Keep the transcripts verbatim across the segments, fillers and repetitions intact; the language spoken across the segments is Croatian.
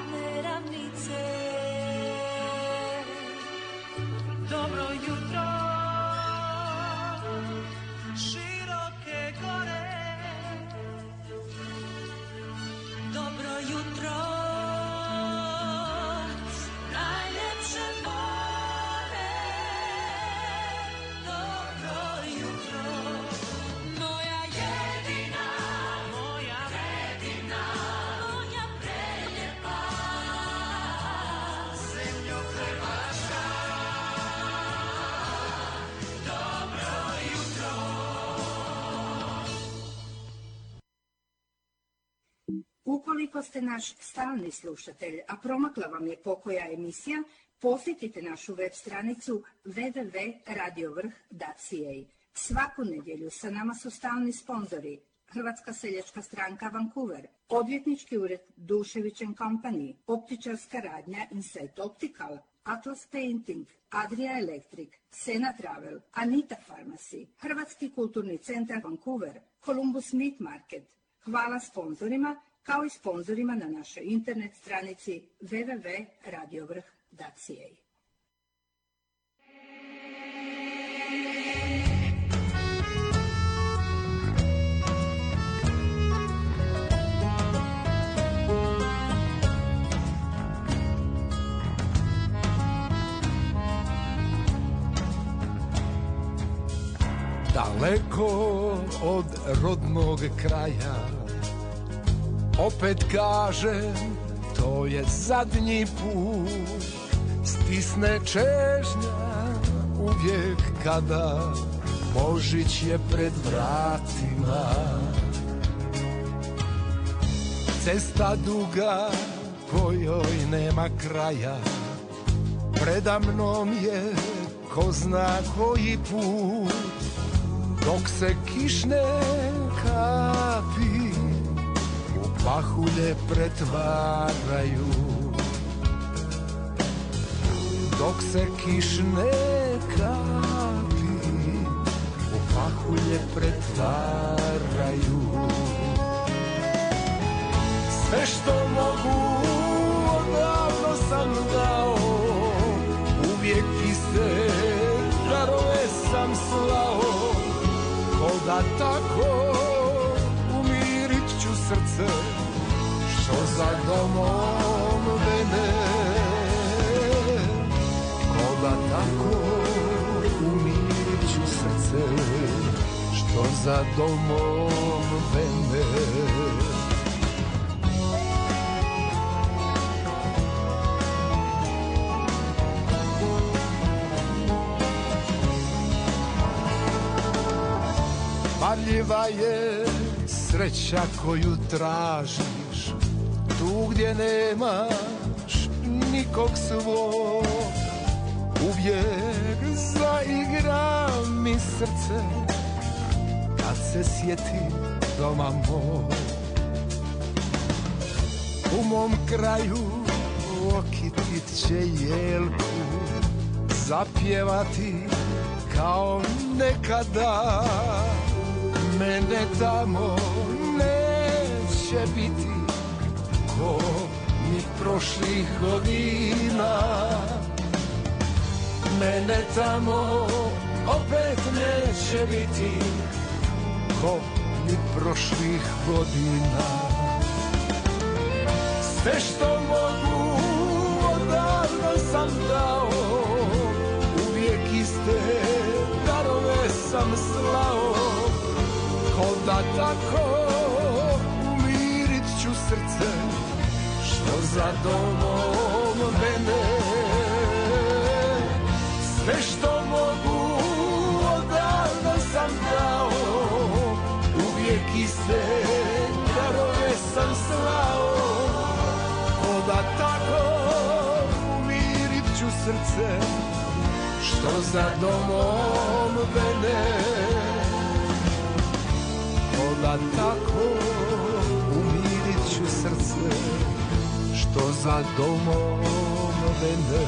zlatne ravnice. Dobro jutro, široke gore. Dobro jutro, najljepše more. Dobro jutro, moja jedina, moja jedina, moja preljepa zemljo Hrvatska. Dobro jutro. Ukoliko ste naš stalni slušatelj, a promakla vam je pokoja emisija, posjetite našu web stranicu w w w tačka radio vrh tačka c a. Svaku nedjelju sa nama su stalni sponzori Hrvatska seljačka stranka Vancouver, odvjetnički ured Dušević and Company, optičarska radnja Insight Optical, Atlas Painting, Adria Electric, Sena Travel, Anita Pharmacy, Hrvatski kulturni centar Vancouver, Columbus Meat Market. Hvala sponzorima, kao i sponzorima na našoj internet stranici w w w tačka radio vrh tačka c a. Daleko od rodnog kraja, opet kažem, to je zadnji put. Stisne čežnja uvijek kada Božić je pred vratima. Cesta duga kojoj nema kraja, preda mnom je ko zna koji put. Dok se kišne kapi u pahulje pretvaraju, dok se kišne kapi u pahulje pretvaraju. Sve što mogu odavno sam dao, uvijek iste darove sam slao. Ko da tako umirit ću srce što za domom vene. Ko da tako umirit ću srce što za domom vene. Marljiva je sreća koju tražiš, tu gdje nemaš nikog svog. Uvijek zaigra mi srce kad se sjeti doma mog. U mom kraju okitit će jelku, zapjevati kao nekada. Mene tamo neće biti ko ni prošlih godina. Mene tamo opet neće biti ko ni prošlih godina. Sve što mogu odavno sam dao, uvijek iste darove sam slao. Ko da tako umirit ću srce što za domom vene. Sve što mogu odavno sam dao, uvijek iste darove sam slao. Ko da tako umirit ću srce što za domom vene. Da tako umirit ću srce što za domom vene.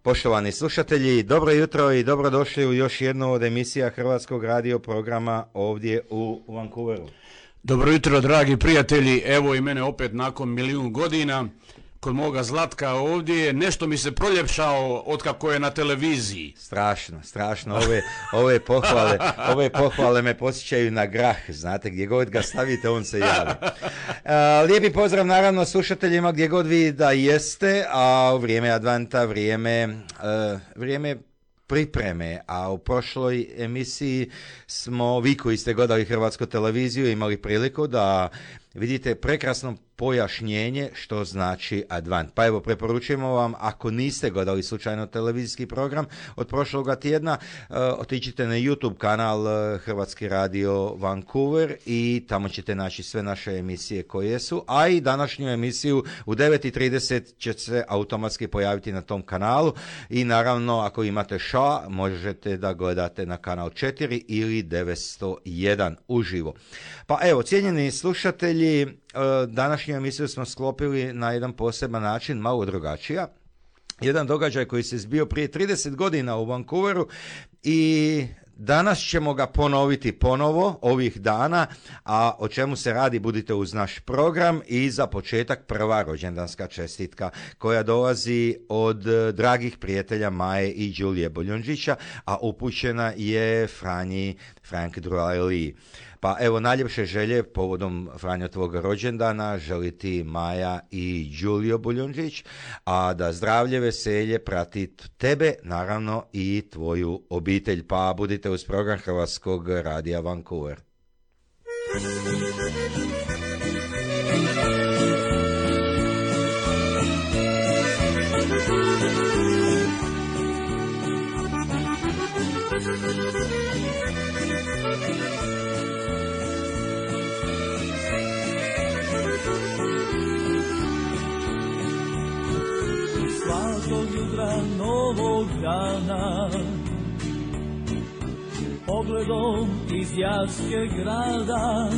Poštovani slušatelji, dobro jutro i dobrodošli u još jednu od emisija Hrvatskog radio programa ovdje u Vancouveru. Dobro jutro, dragi prijatelji, evo i mene opet nakon milijun godina kod moga Zlatka ovdje. Nešto mi se proljepšao otkako je na televiziji. Strašno, strašno. Ove, ove, pohvale, ove pohvale me podsjećaju na grah, znate, gdje god ga stavite, on se javi. A, lijepi pozdrav naravno slušateljima gdje god vi da jeste, a u vrijeme Adventa, vrijeme, uh, vrijeme pripreme, a u prošloj emisiji smo, vi koji ste gledali Hrvatsku televiziju, imali priliku da vidite prekrasno pojašnjenje što znači Advent. Pa evo, preporučujemo vam, ako niste gledali slučajno televizijski program od prošloga tjedna, uh, otičite na YouTube kanal uh, Hrvatski radio Vancouver i tamo ćete naći sve naše emisije koje su, a i današnju emisiju u devet i trideset će se automatski pojaviti na tom kanalu i naravno ako imate ša možete da gledate na kanal četiri ili devetsto jedan uživo. Pa evo, cijenjeni slušatelji, današnju emisiju smo sklopili na jedan poseban način, malo drugačija. Jedan događaj koji se zbio prije trideset godina u Vancouveru i danas ćemo ga ponoviti ponovo ovih dana, a o čemu se radi budite uz naš program i za početak prva rođendanska čestitka koja dolazi od dragih prijatelja Maje i Đulije Boljundžića, a upućena je Franji Frank Druali. Pa evo, najljepše želje povodom Franjo tvog rođendana želi ti Maja i Đulio Boljundžić, a da zdravlje, veselje prati tebe, naravno i tvoju obitelj. Pa budite uz program Hrvatskog radija Vancouver. Svakog jutra novog dana pogledom iz jaske grada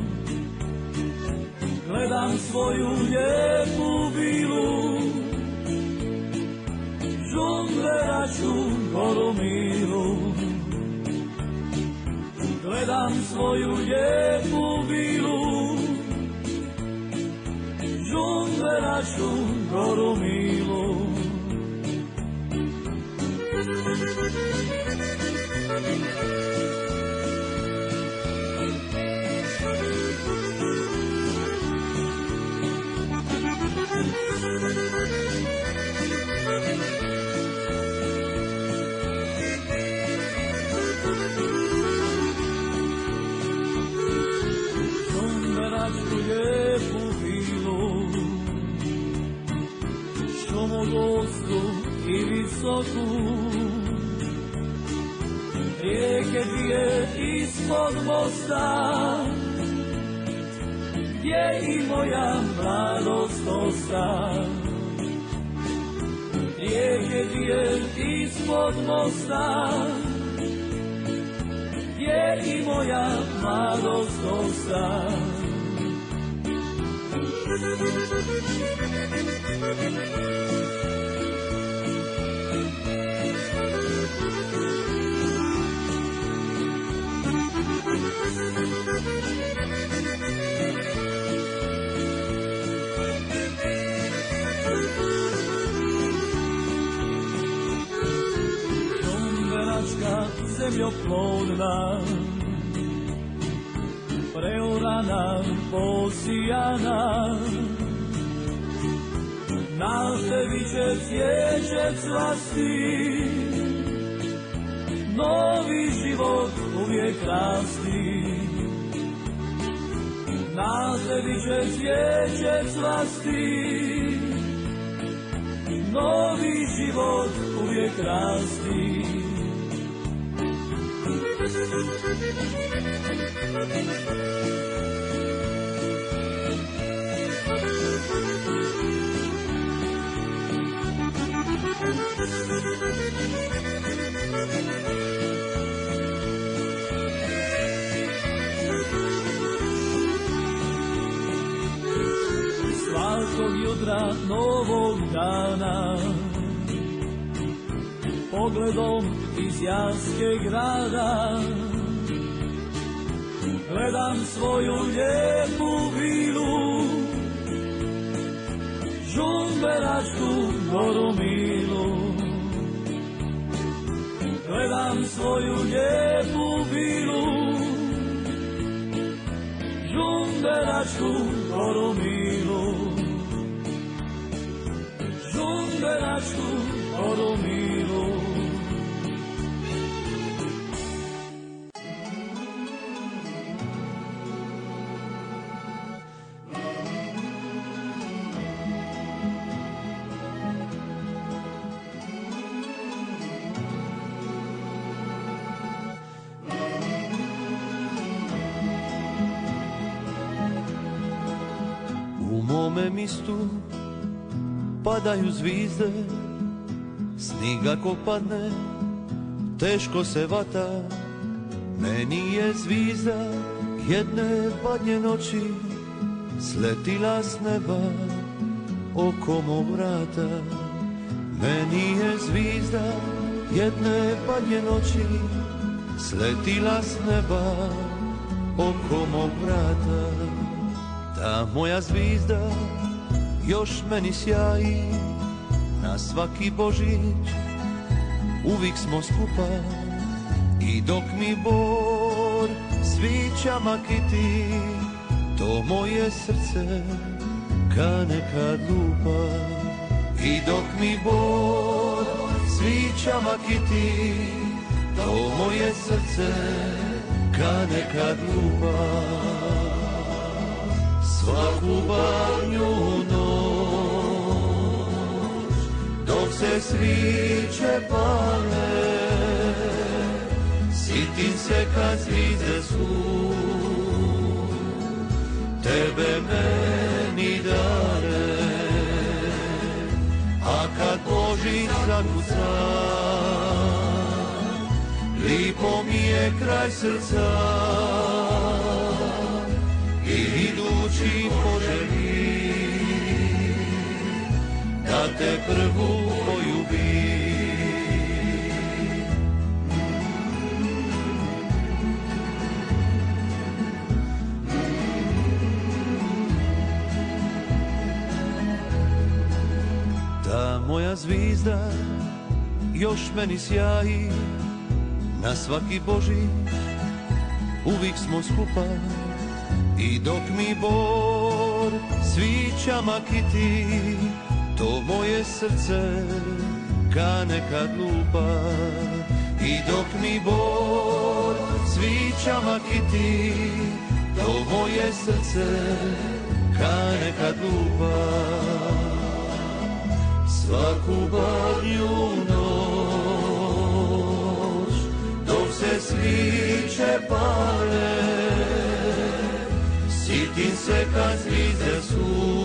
gledam svoju lijepu vilu, žungleraču Goromilu. Gledam svoju lijepu vilu, žungleraču Goromilu. Žungleračku lijepu vilu, šumogostu i visoku, rijeke dvije ispod mosta, gdje i moja mladost osta. Rijeke dvije ispod mosta, gdje i moja mladost osta. Žungleračka zemljoplodna, preorana, posijana, na tebi će cvijeće cvasti, novi život uvijek rasti. Na tebi će cvijeće cvasti, novi život uvijek rasti. Svakog jutra novog dana pogledom iz jaske grada. Gledam svoju lijepu vilu, žumberačku Goromilu. Gledam svoju lijepu vilu, žumberačku Goromilu. Žumberačku Goromilu. U mome mistu padaju zvizde, sniga ko padne, teško se vata. Meni je zvizda jedne badnje noći sletila s neba oko mog vrata. Meni je zvizda jedne badnje noći sletila s neba oko mog vrata. Ta moja zvizda još meni sjaji, na svaki Božić uvijek smo skupa. I dok mi bor svića makiti, to moje srce kane kad lupa. I dok mi bor svića makiti, to moje srce kane kad lupa. Svaku badnju noć, dok se sviće pale, sitim se kad zvizde su, tebe meni dare. A kad Božić zakuca, lipo mi je kraj srca. I idući poželi da te prvu poljubim. Ta moja zvizda još meni sjaji, na svaki Božić uvijek smo skupa. I dok mi bor svića makiti, to moje srce kane kad lupa. I dok mi bor svića makiti, to moje srce kane kad lupa. Svaku badnju noć, dok se sviće pale, sitim se kad zvizde su,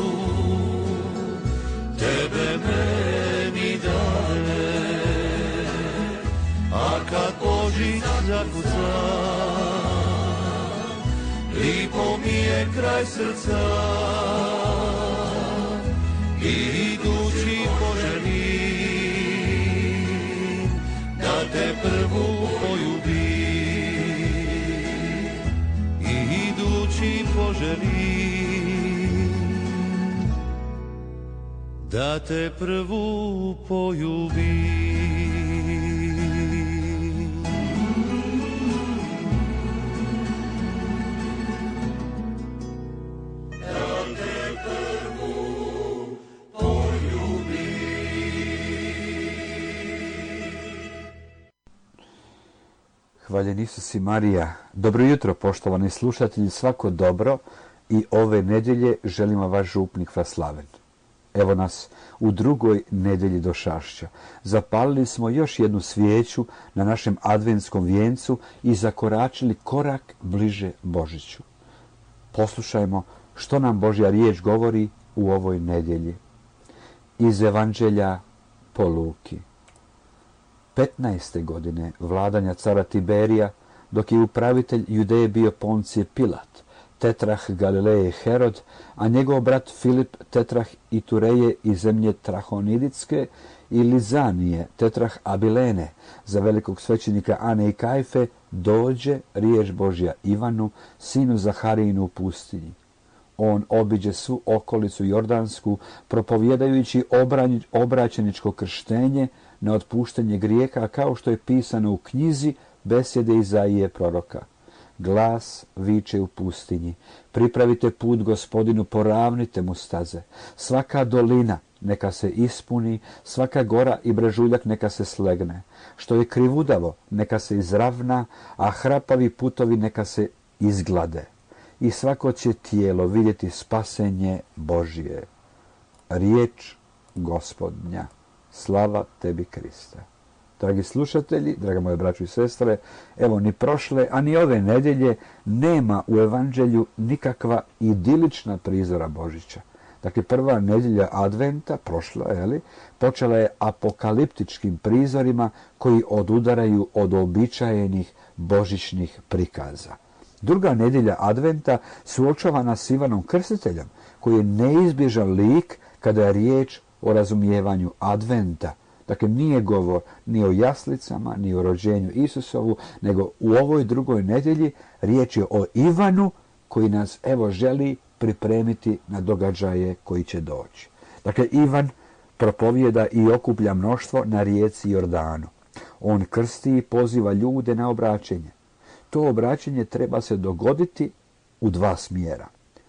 tebe meni dane. A kad Božić zakuca, lipo mi je kraj srca. I idući poželim da te prvu poljubim. I idući poželim da te prvu poljubim. Hvaljen Isus i Marija. Dobro jutro, poštovani slušatelji, svako dobro i ove nedjelje želimo vaš župnik Vaslaven. Evo nas u drugoj nedjelji došašća. Zapalili smo još jednu svijeću na našem adventskom vijencu i zakoračili korak bliže Božiću. Poslušajmo što nam Božja riječ govori u ovoj nedjelji. Iz Evanđelja po Luki. petnaeste godine vladanja cara Tiberija, dok je upravitelj Judeje bio Poncije Pilat, tetrah Galileje Herod, a njegov brat Filip tetrah Itureje iz zemlje Trahoniditske i Lizanije tetrah Abilene, za velikog svećenika Ane i Kajfe dođe riječ Božja Ivanu, sinu Zaharijinu u pustinji. On obiđe svu okolicu Jordansku, propovjedajući obraćeničko krštenje na otpuštenje grijeha, kao što je pisano u knjizi besjede Izaije proroka. Glas viče u pustinji, pripravite put Gospodinu, poravnite mu staze. Svaka dolina neka se ispuni, svaka gora i brežuljak neka se slegne. Što je krivudavo, neka se izravna, a hrapavi putovi neka se izglade. I svako će tijelo vidjeti spasenje Božije. Riječ Gospodnja. Slava tebi, Kriste. Dragi slušatelji, draga moje braćo i sestre, evo ni prošle, a ni ove nedjelje nema u evanđelju nikakva idilična prizora Božića. Dakle, prva nedjelja adventa, prošla, jeli, počela je apokaliptičkim prizorima koji odudaraju od uobičajenih božićnih prikaza. Druga nedjelja adventa suočava nas s Ivanom Krstiteljem, koji je neizbježan lik kada je riječ o razumijevanju adventa. Dakle, nije govor ni o jaslicama, ni o rođenju Isusovu, nego u ovoj drugoj nedjelji riječ je o Ivanu koji nas, evo, želi pripremiti na događaje koji će doći. Dakle, Ivan propovijeda i okuplja mnoštvo na rijeci Jordanu. On krsti i poziva ljude na obraćenje. To obraćenje treba se dogoditi u dva smjera.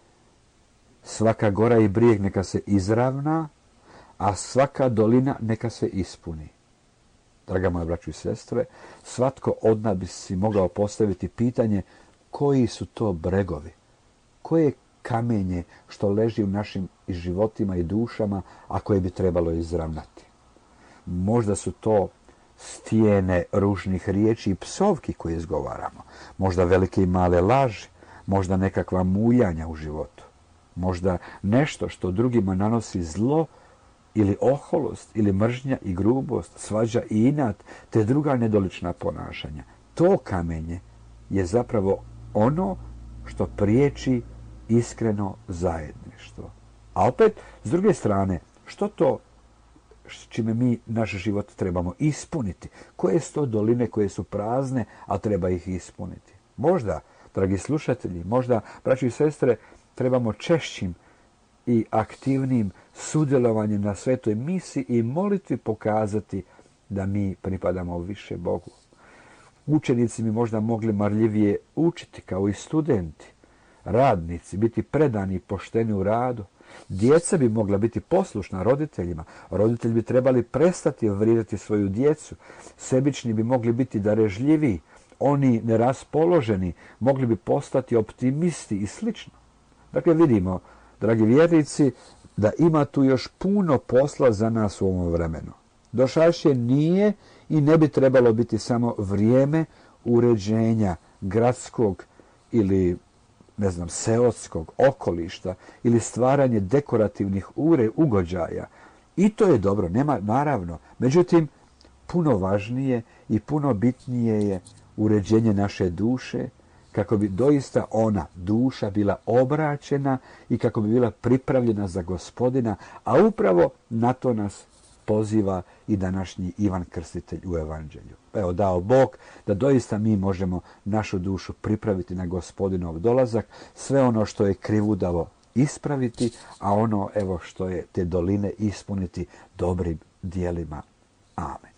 Svaka gora i brijeg neka se izravna, a svaka dolina neka se ispuni. Draga moja braćo i sestre, svatko od nas bi si mogao postaviti pitanje koji su to bregovi, koje kamenje što leži u našim životima i dušama, a koje bi trebalo izravnati. Možda su to stijene ružnih riječi i psovki koje izgovaramo, možda velike i male laži, možda nekakva muljanja u životu, možda nešto što drugima nanosi zlo ili oholost, ili mržnja i grubost, svađa i inat, te druga nedolična ponašanja. To kamenje je zapravo ono što priječi iskreno zajedništvo. A opet, s druge strane, što to s čime mi naš život trebamo ispuniti? Koje su to doline koje su prazne, a treba ih ispuniti? Možda, dragi slušatelji, možda, braći i sestre, trebamo češćim i aktivnim sudjelovanjem na svetoj misi i molitvi pokazati da mi pripadamo više Bogu. Učenici bi možda mogli marljivije učiti kao i studenti, radnici, biti predani i pošteni u radu. Djeca bi mogla biti poslušna roditeljima. Roditelji bi trebali prestati vrijedati svoju djecu. Sebični bi mogli biti darežljiviji. Oni neraspoloženi mogli bi postati optimisti i slično. Dakle, vidimo, dragi vjernici, da ima tu još puno posla za nas u ovom vremenu. Došašće nije i ne bi trebalo biti samo vrijeme uređenja gradskog ili, ne znam, seoskog okolišta ili stvaranje dekorativnih ure, ugođaja. I to je dobro, nema, naravno. Međutim, puno važnije i puno bitnije je uređenje naše duše, kako bi doista ona, duša, bila obraćena i kako bi bila pripravljena za Gospodina, a upravo na to nas poziva i današnji Ivan Krstitelj u evanđelju. Evo, dao Bog da doista mi možemo našu dušu pripraviti na Gospodinov dolazak, sve ono što je krivudavo ispraviti, a ono, evo, što je te doline ispuniti dobrim dijelima. Amen.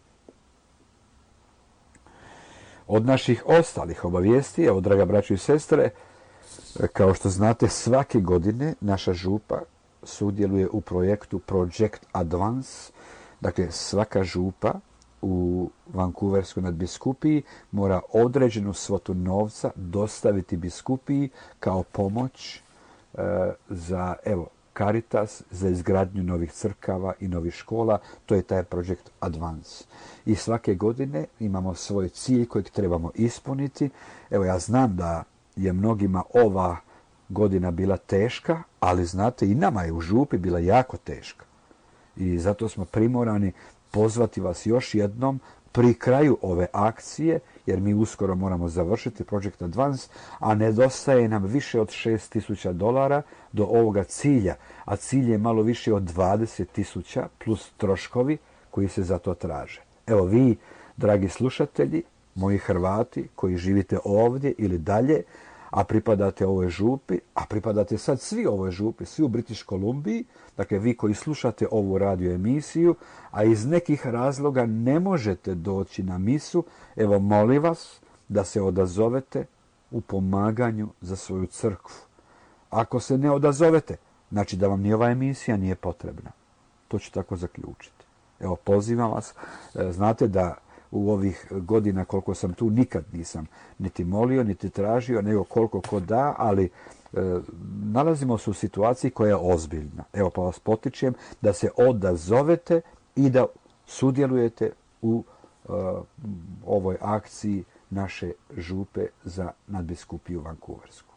Od naših ostalih obavijesti, evo, draga braćo i sestre, kao što znate, svake godine naša župa sudjeluje u projektu Project Advance. Dakle, svaka župa u Vancouverskoj nadbiskupiji mora određenu svotu novca dostaviti biskupiji kao pomoć e, za, evo, Caritas, za izgradnju novih crkava i novih škola. To je taj Project Advance. I svake godine imamo svoj cilj kojeg trebamo ispuniti. Evo, ja znam da je mnogima ova godina bila teška, ali znate, i nama je u župi bila jako teška. I zato smo primorani pozvati vas još jednom pri kraju ove akcije, jer mi uskoro moramo završiti Project Advance, a nedostaje nam više od šest tisuća dolara do ovoga cilja, a cilj je malo više od dvadeset tisuća plus troškovi koji se za to traže. Evo vi, dragi slušatelji, moji Hrvati koji živite ovdje ili dalje, a pripadate ovoj župi, a pripadate sad svi ovoj župi, svi u British Kolumbiji, dakle vi koji slušate ovu radio emisiju, a iz nekih razloga ne možete doći na misu, evo molim vas da se odazovete u pomaganju za svoju crkvu. Ako se ne odazovete, znači da vam ni ova emisija nije potrebna. To ću tako zaključiti. Evo, pozivam vas, znate da u ovih godina koliko sam tu nikad nisam niti molio, niti tražio, nego koliko ko da, ali e, nalazimo se u situaciji koja je ozbiljna. Evo pa vas potičem da se odazovete i da sudjelujete u e, ovoj akciji naše župe za nadbiskupiju Vancouversku.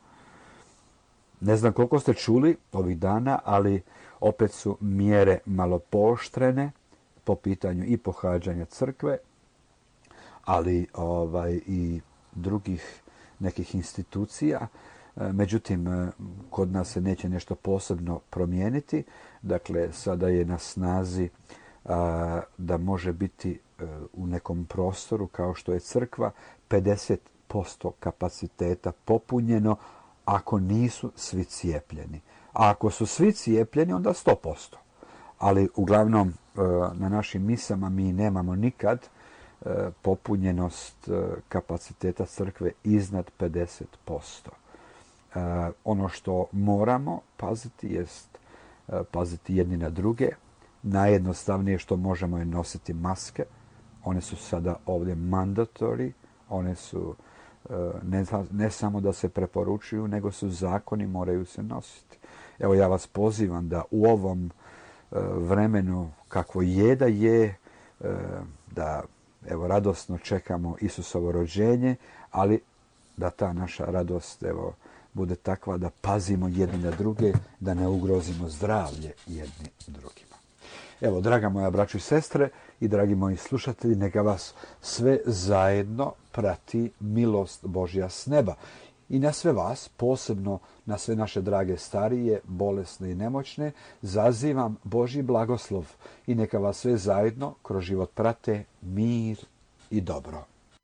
Ne znam koliko ste čuli ovih dana, ali opet su mjere malo pooštrene po pitanju i pohađanja crkve, ali ovaj i drugih nekih institucija. Međutim, kod nas se neće nešto posebno promijeniti. Dakle, sada je na snazi a, da može biti a, u nekom prostoru kao što je crkva pedeset posto kapaciteta popunjeno ako nisu svi cijepljeni. A ako su svi cijepljeni, onda sto posto. Ali uglavnom na našim misama mi nemamo nikad popunjenost kapaciteta crkve iznad pedeset posto. Ono što moramo paziti jest paziti jedni na druge. Najjednostavnije što možemo je nositi maske. One su sada ovdje mandatory. One su ne, ne samo da se preporučuju, nego su zakoni, moraju se nositi. Evo ja vas pozivam da u ovom vremenu kakvo je da je, da evo radosno čekamo Isusovo rođenje, ali da ta naša radost evo bude takva da pazimo jedni na druge, da ne ugrozimo zdravlje jedni drugima. Evo, draga moja braćo i sestre i dragi moji slušatelji, neka vas sve zajedno prati milost Božja s neba. I na sve vas, posebno na sve naše drage starije, bolesne i nemoćne, zazivam Božji blagoslov i neka vas sve zajedno kroz život prate mir i dobro.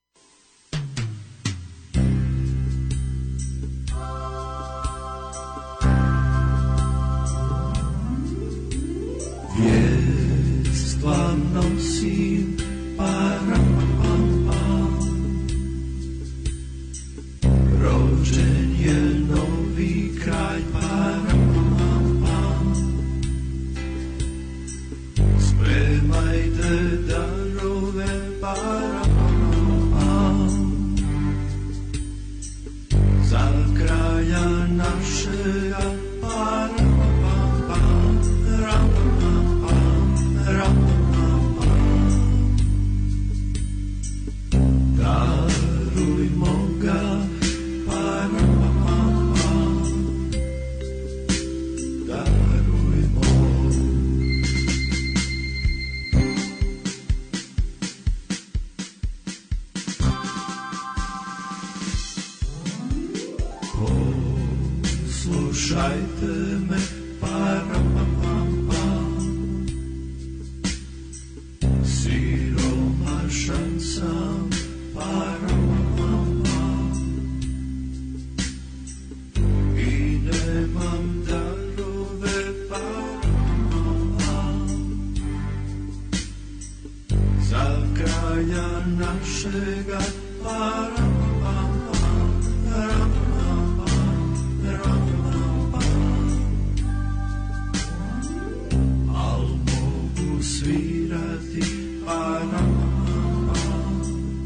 Vijest vam nosim, param, pam, pam. Rođen je novi kralj, param, pam, pam. Spremajte darove, param, pam, pam. Za kralja našega, param, pam, pam. Ram, pam, pam, ram, pam, pam. Darujmo ga, param, pam, pam. Darujmo. Poslušajte me, param, pam, pam. Siromašan sam, param, pam, pam. I nemam darove, param, pam, pam. Za kralja našega, param, pam, pam. Ram, pam, pam, ram, pam, pam. Al mogu svirati, param, pam, pam.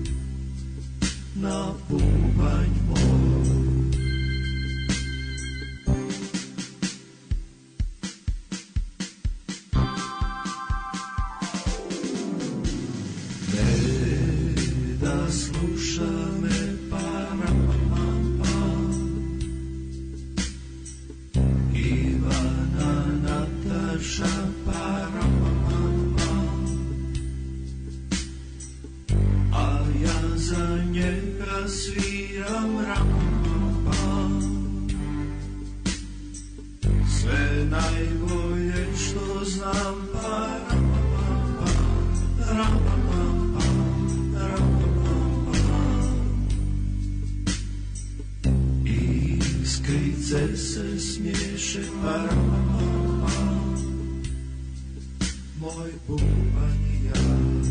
Na bubanj moj. Ne da sluša me, param, pam, pam. Ivana, Nataša, param, pam, pam. moj bubanj i ja.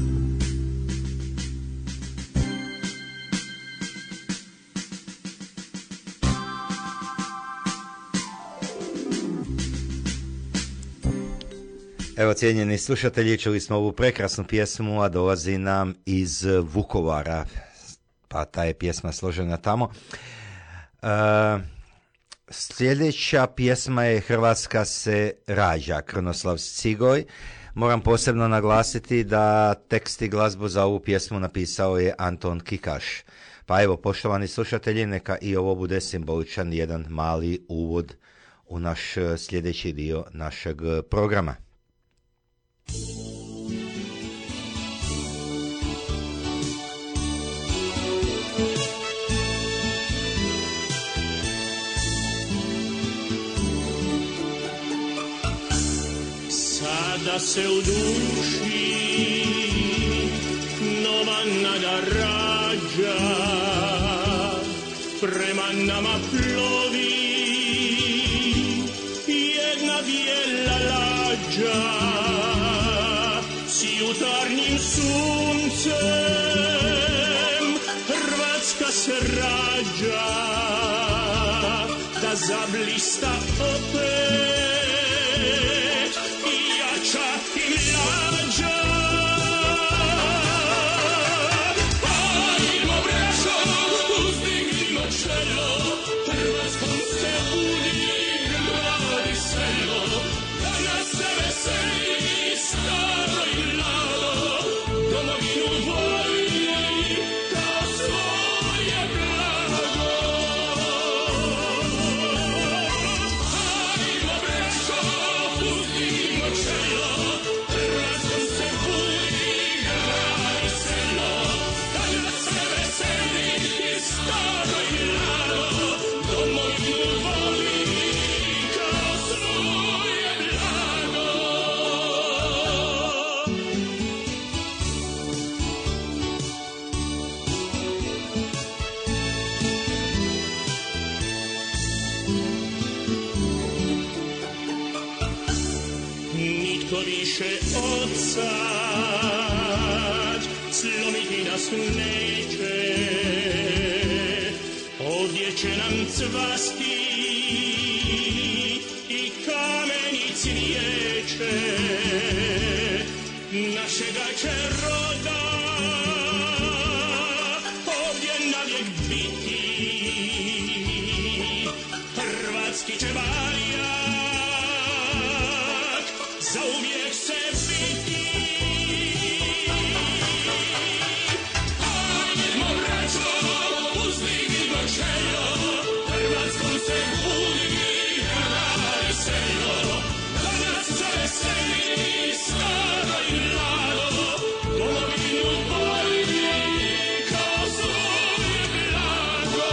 Evo, cijenjeni slušatelji, čuli smo ovu prekrasnu pjesmu, a dolazi nam iz Vukovara, pa ta je pjesma složena tamo. E, sljedeća pjesma je Hrvatska se rađa, Krunoslav Cigoj. Moram posebno naglasiti da tekst i glazbu za ovu pjesmu napisao je Anton Kikaš. Pa evo, poštovani slušatelji, neka i ovo bude simboličan jedan mali uvod u naš sljedeći dio našeg programa. Sada se u duši nova nada rađa, prema nama plovi jedna bijela lađa. S jutarnjim suncem Hrvatska se rađa, da zablista opet i jača i mlađa. Hajmo braćo, uzdignimo čelo, Hrvatskom se budi grad i selo, da nas se veseli staro i mlado, domovinu voli kao svoje blago. Hajmo braćo, uzdignimo čelo, Hrvatskom se budi grad i selo, da nas se veseli staro i mlado, domovinu voli kao svoje blago. Nitko više od sad slomiti nas neće, ovdje će nam cvasti i kameni cvijeće, našega će roda ovdje navijek biti, hrvatski će barjak zauvijek se biti. Hajmo braćo, uzdignimo čelo, Hrvatskom se budi grad i selo, da nas se veseli staro i mlado, domovinu voli kao svoje blago.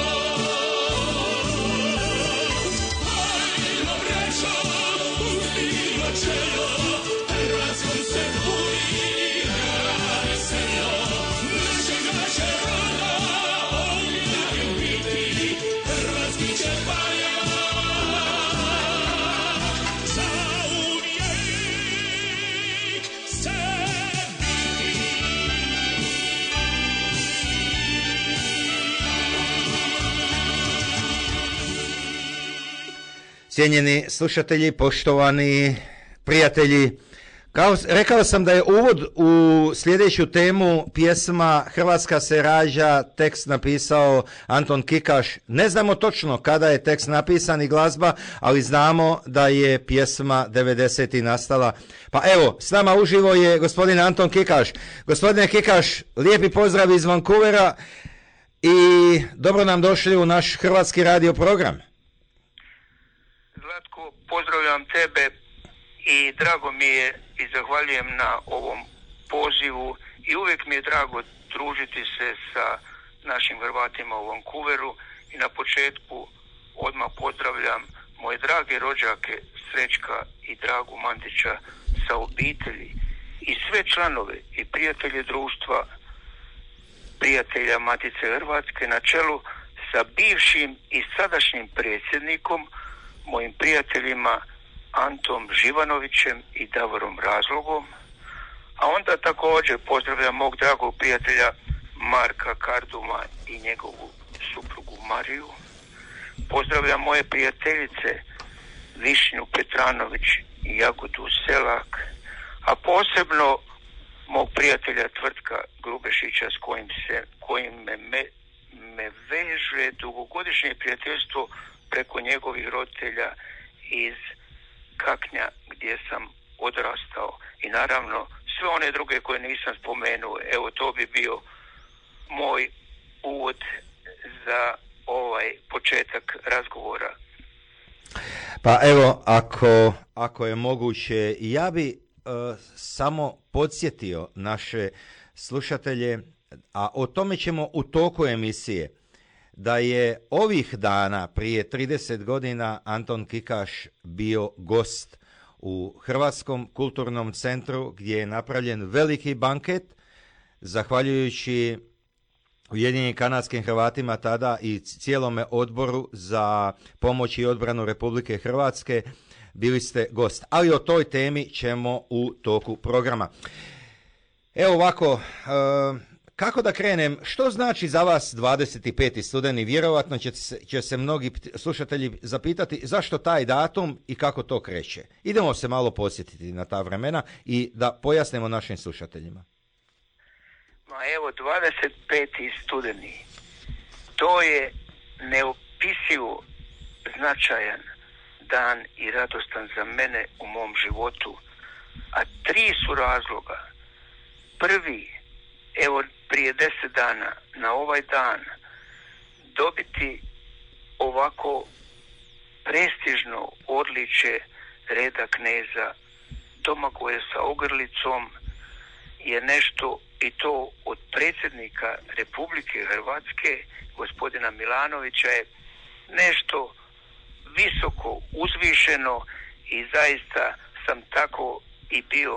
Hajmo braćo, uzdignimo čelo, Hrvatskom se budi grad i selo, našega će roda ovdje biti, hrvatski će barjak zauvijek se biti. Cijenjeni slušatelji, poštovani prijatelji, kao, rekao sam da je uvod u sljedeću temu pjesma Hrvatska se rađa, tekst napisao Anton Kikaš. Ne znamo točno kada je tekst napisan i glazba, ali znamo da je pjesma devedesetih nastala. Pa evo, s nama uživo je gospodin Anton Kikaš. Gospodine Kikaš, lijepi pozdrav iz Vancouvera i dobro nam došli u naš hrvatski radio program. Zlatko, pozdravljam tebe i drago mi je i zahvaljujem na ovom pozivu i uvijek mi je drago družiti se sa našim Hrvatima u Vancouveru i na početku odmah pozdravljam moje drage rođake Srećka i Dragu Mandića sa obitelji i sve članove i prijatelje društva prijatelja Matice Hrvatske na čelu sa bivšim i sadašnjim predsjednikom mojim prijateljima Antom Živanovićem i Davorom Razlogom, a onda također pozdravljam mog dragog prijatelja Marka Karduma i njegovu suprugu Mariju. Pozdravljam moje prijateljice Višnju Petranović i Jagodu Selak, a posebno mog prijatelja Tvrtka Grubešića s kojim, se, kojim me, me, me veže dugogodišnje prijateljstvo preko njegovih roditelja iz Kaknja gdje sam odrastao i naravno sve one druge koje nisam spomenuo. Evo, to bi bio moj uvod za ovaj početak razgovora. Pa evo, ako, ako je moguće, ja bi uh, samo podsjetio naše slušatelje, a o tome ćemo u toku emisije, da je ovih dana prije trideset godina Anton Kikaš bio gost u Hrvatskom kulturnom centru gdje je napravljen veliki banket, zahvaljujući Ujedinjenim kanadskim Hrvatima tada i cijelome odboru za pomoć i odbranu Republike Hrvatske. Bili ste gost, ali o toj temi ćemo u toku programa. Evo ovako, e, kako da krenem, što znači za vas dvadeset peti studeni? Vjerovatno će se, će se mnogi slušatelji zapitati zašto taj datum i kako to kreće. Idemo se malo posjetiti na ta vremena i da pojasnimo našim slušateljima. Ma evo, dvadeset peti studeni, to je neopisivo značajan dan i radostan za mene u mom životu, a tri su razloga. Prvi, evo prije deset dana, na ovaj dan, dobiti ovako prestižno odličje reda kneza Domagoja sa ogrlicom je nešto, i to od predsjednika Republike Hrvatske, gospodina Milanovića, je nešto visoko uzvišeno i zaista sam tako i bio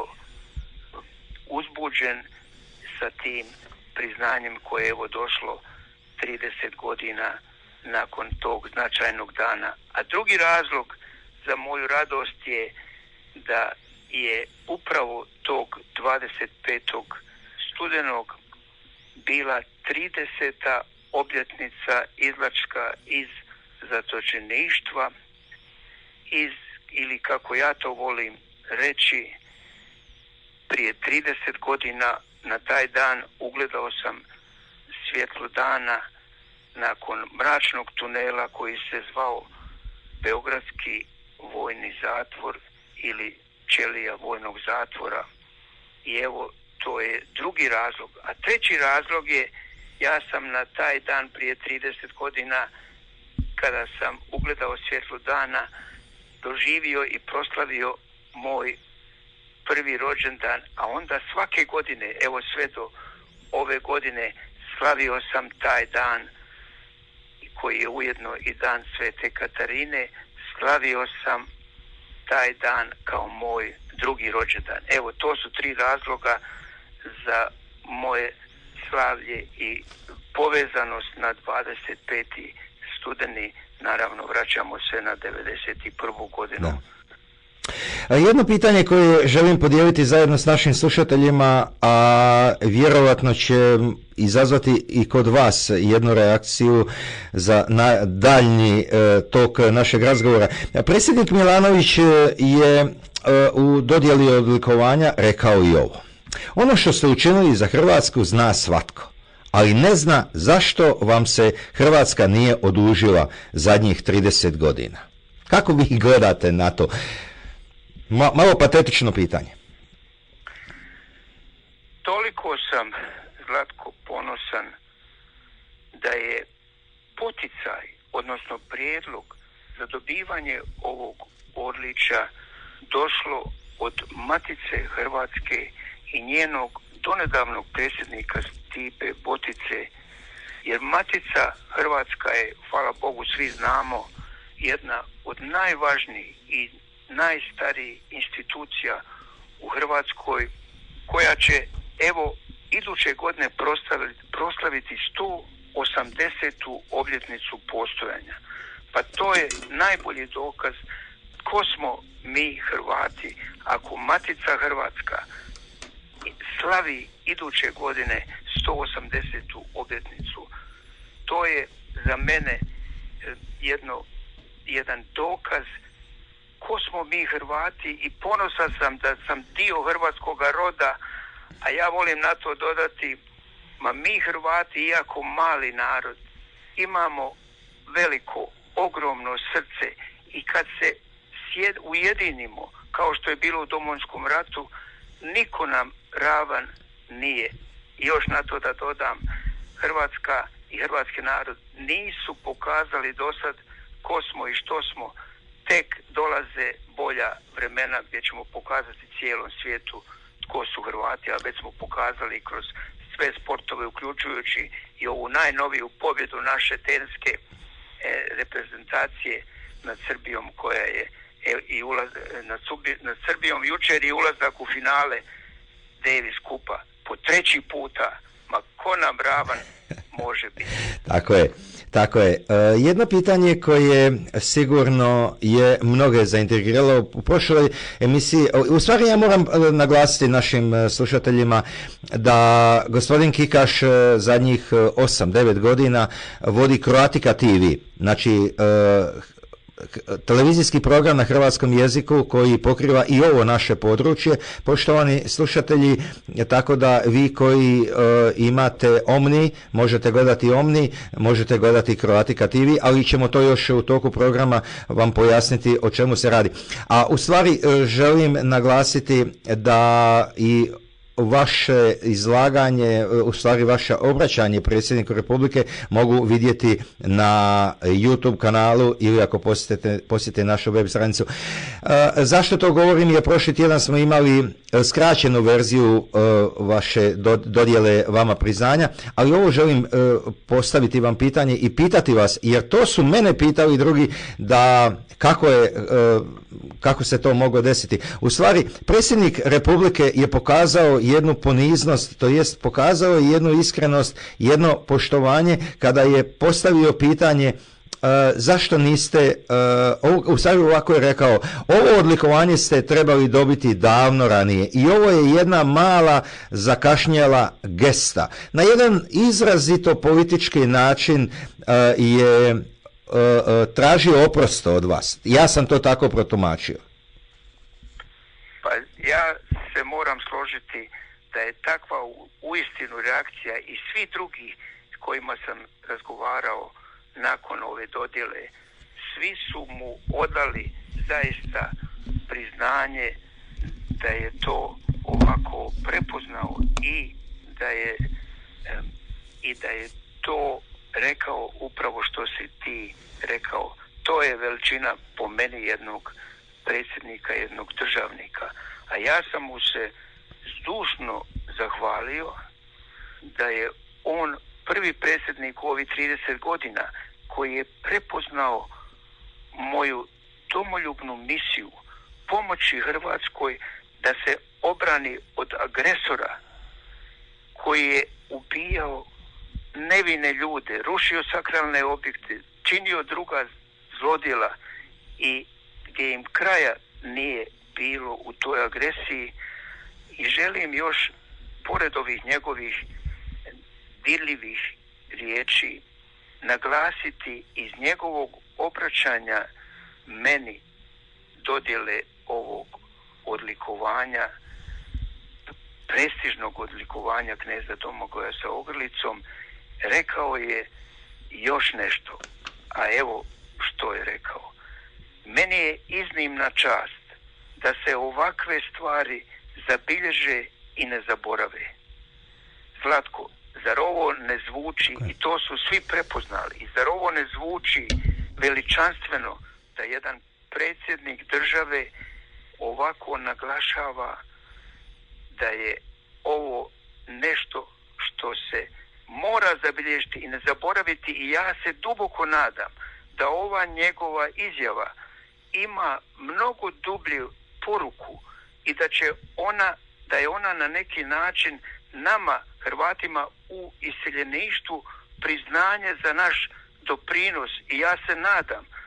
uzbuđen sa tim priznanjem koje je evo došlo trideset godina nakon tog značajnog dana. A drugi razlog za moju radost je da je upravo tog dvadeset petog studenog bila trideseta obljetnica izlaska iz zatočeništva, iz, ili kako ja to volim reći, prije trideset godina na taj dan ugledao sam svjetlo dana nakon mračnog tunela koji se zvao Beogradski vojni zatvor ili ćelija vojnog zatvora. I evo, to je drugi razlog. A treći razlog je, ja sam na taj dan prije trideset godina, kada sam ugledao svjetlo dana, doživio i proslavio moj prvi rođendan, a onda svake godine, evo sve do ove godine, slavio sam taj dan koji je ujedno i dan Svete Katarine, slavio sam taj dan kao moj drugi rođendan. Evo, to su tri razloga za moje slavlje i povezanost na dvadeset peti studeni. Naravno, vraćamo se na devedeset prvu godinu. Da. Jedno pitanje koje želim podijeliti zajedno s našim slušateljima, a vjerovatno će izazvati i kod vas jednu reakciju za na daljnji e, tok našeg razgovora. Predsjednik Milanović je e, u dodjeli odlikovanja rekao i ovo. Ono što ste učinili za Hrvatsku zna svatko, ali ne zna zašto vam se Hrvatska nije odužila zadnjih trideset godina. Kako vi gledate na to? Ma, malo patetično pitanje. Toliko sam, Zlatko, ponosan da je poticaj, odnosno prijedlog za dobivanje ovog odličja došlo od Matice Hrvatske i njenog donedavnog predsjednika Stipe Botice, jer Matica Hrvatska je, hvala Bogu svi znamo, jedna od najvažnijih i najstarijih institucija u Hrvatskoj, koja će evo iduće godine proslaviti, proslaviti sto osamdesetu obljetnicu postojanja. Pa to je najbolji dokaz ko smo mi Hrvati. Ako Matica Hrvatska slavi iduće godine sto osamdesetu obljetnicu, to je za mene jedno, jedan dokaz ko smo mi Hrvati i ponosan sam da sam dio hrvatskog roda, a ja volim na to dodati, ma mi Hrvati, iako mali narod, imamo veliko, ogromno srce i kad se sjed, ujedinimo, kao što je bilo u Domovinskom ratu, niko nam ravan nije. I još na to da dodam, Hrvatska i hrvatski narod nisu pokazali do sad ko smo i što smo. Tek dolaze bolja vremena gdje ćemo pokazati cijelom svijetu tko su Hrvati, a već smo pokazali kroz sve sportove, uključujući i ovu najnoviju pobjedu naše tenske e, reprezentacije nad Srbijom, koja je e, i ulaz, nad, Subi, nad Srbijom jučer i ulazak u finale Davis Kupa po treći puta. Ma ko nam ravan može biti? Tako je, tako je. E, jedno pitanje koje sigurno je mnoge zaintrigiralo u prošloj emisiji, u stvari ja moram naglasiti našim slušateljima da gospodin Kikaš zadnjih osam devet godina vodi Croatica T V, znači e, televizijski program na hrvatskom jeziku koji pokriva i ovo naše područje, poštovani slušatelji, tako da vi koji e, imate Omni, možete gledati Omni, možete gledati Croatica T V, ali ćemo to još u toku programa vam pojasniti o čemu se radi. A u stvari e, želim naglasiti da i vaše izlaganje, u stvari vaše obraćanje predsjedniku Republike mogu vidjeti na YouTube kanalu ili ako posjetite, posjetite našu web stranicu. E, zašto to govorim? Jer prošli tjedan smo imali skraćenu verziju e, vaše do, dodjele vama priznanja, ali ovo želim e, postaviti vam pitanje i pitati vas, jer to su mene pitali drugi da kako je, e, kako se to moglo desiti. U stvari, predsjednik Republike je pokazao jednu poniznost, to jest pokazao je jednu iskrenost, jedno poštovanje kada je postavio pitanje uh, zašto niste, uh, u stvari ovako je rekao, ovo odlikovanje ste trebali dobiti davno ranije i ovo je jedna mala zakašnjela gesta. Na jedan izrazito politički način uh, je uh, uh, tražio oprost od vas. Ja sam to tako protumačio. Pa ja se moram složiti da je takva uistinu reakcija i svi drugi s kojima sam razgovarao nakon ove dodjele, svi su mu odali zaista priznanje da je to ovako prepoznao i da je i da je to rekao upravo što si ti rekao. To je veličina po meni jednog predsjednika, jednog državnika. A ja sam mu se zdušno zahvalio da je on prvi predsjednik u ovih trideset godina koji je prepoznao moju domoljubnu misiju pomoći Hrvatskoj da se obrani od agresora koji je ubijao nevine ljude, rušio sakralne objekte, činio druga zlodjela i gdje im kraja nije bilo u toj agresiji. I želim još, pored ovih njegovih dirljivih riječi, naglasiti iz njegovog obraćanja meni dodjele ovog odlikovanja, prestižnog odlikovanja kneza Domagoja sa ogrlicom, rekao je još nešto. A evo što je rekao. Meni je iznimna čast da se ovakve stvari zabilježe i ne zaborave. Zlatko, zar ovo ne zvuči, i to su svi prepoznali, i zar ovo ne zvuči veličanstveno da jedan predsjednik države ovako naglašava da je ovo nešto što se mora zabilježiti i ne zaboraviti, i ja se duboko nadam da ova njegova izjava ima mnogo dublju poruku i da će ona, da je ona na neki način nama, Hrvatima u iseljeništvu, priznanje za naš doprinos. I ja se nadam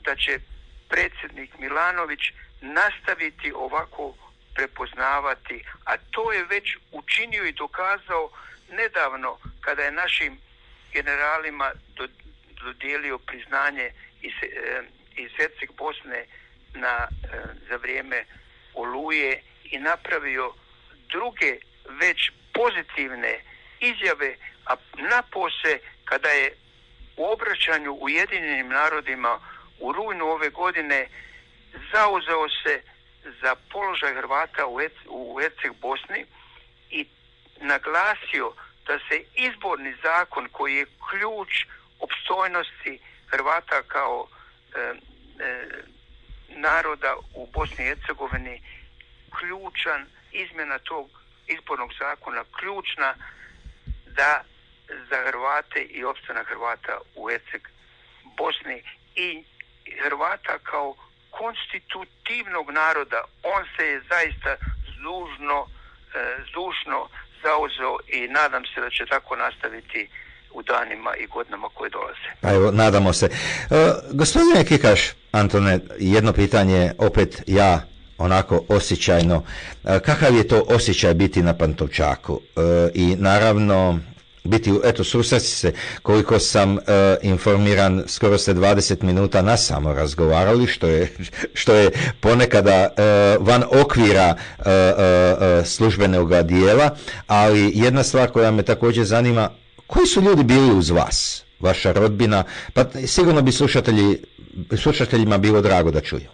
da će predsjednik Milanović nastaviti ovako prepoznavati, a to je već učinio i dokazao nedavno kada je našim generalima dodijelio priznanje iz, iz Herceg Bosne na, za vrijeme Oluje i napravio druge već pozitivne izjave, a napose kada je u obraćanju Ujedinjenim narodima u rujnu ove godine zauzeo se za položaj Hrvata u Herceg Bosni i naglasio da se izborni zakon koji je ključ opstojnosti Hrvata kao e, e, naroda u Bosni i Hercegovini, ključan izmjena tog izbornog zakona, ključna da za Hrvate i opstanak Hrvata u Herceg Bosni i Hrvata kao konstitutivnog naroda. On se je zaista zdušno, e, zdušno zauzeo i nadam se da će tako nastaviti u danima i godinama koje dolaze. Pa evo, nadamo se. E, gospodine Kikaš, Antone, jedno pitanje, opet ja onako osjećajno. E, kakav je to osjećaj biti na Pantovčaku? E, I naravno biti, eto, susresti se, koliko sam e, informiran, skoro ste dvadeset minuta nasamo razgovarali, što je, što je ponekada e, van okvira e, e, službenog dijela, ali jedna stvar koja me također zanima, koji su ljudi bili uz vas, vaša rodbina, pa sigurno bi slušatelji, slušateljima bilo drago da čuju.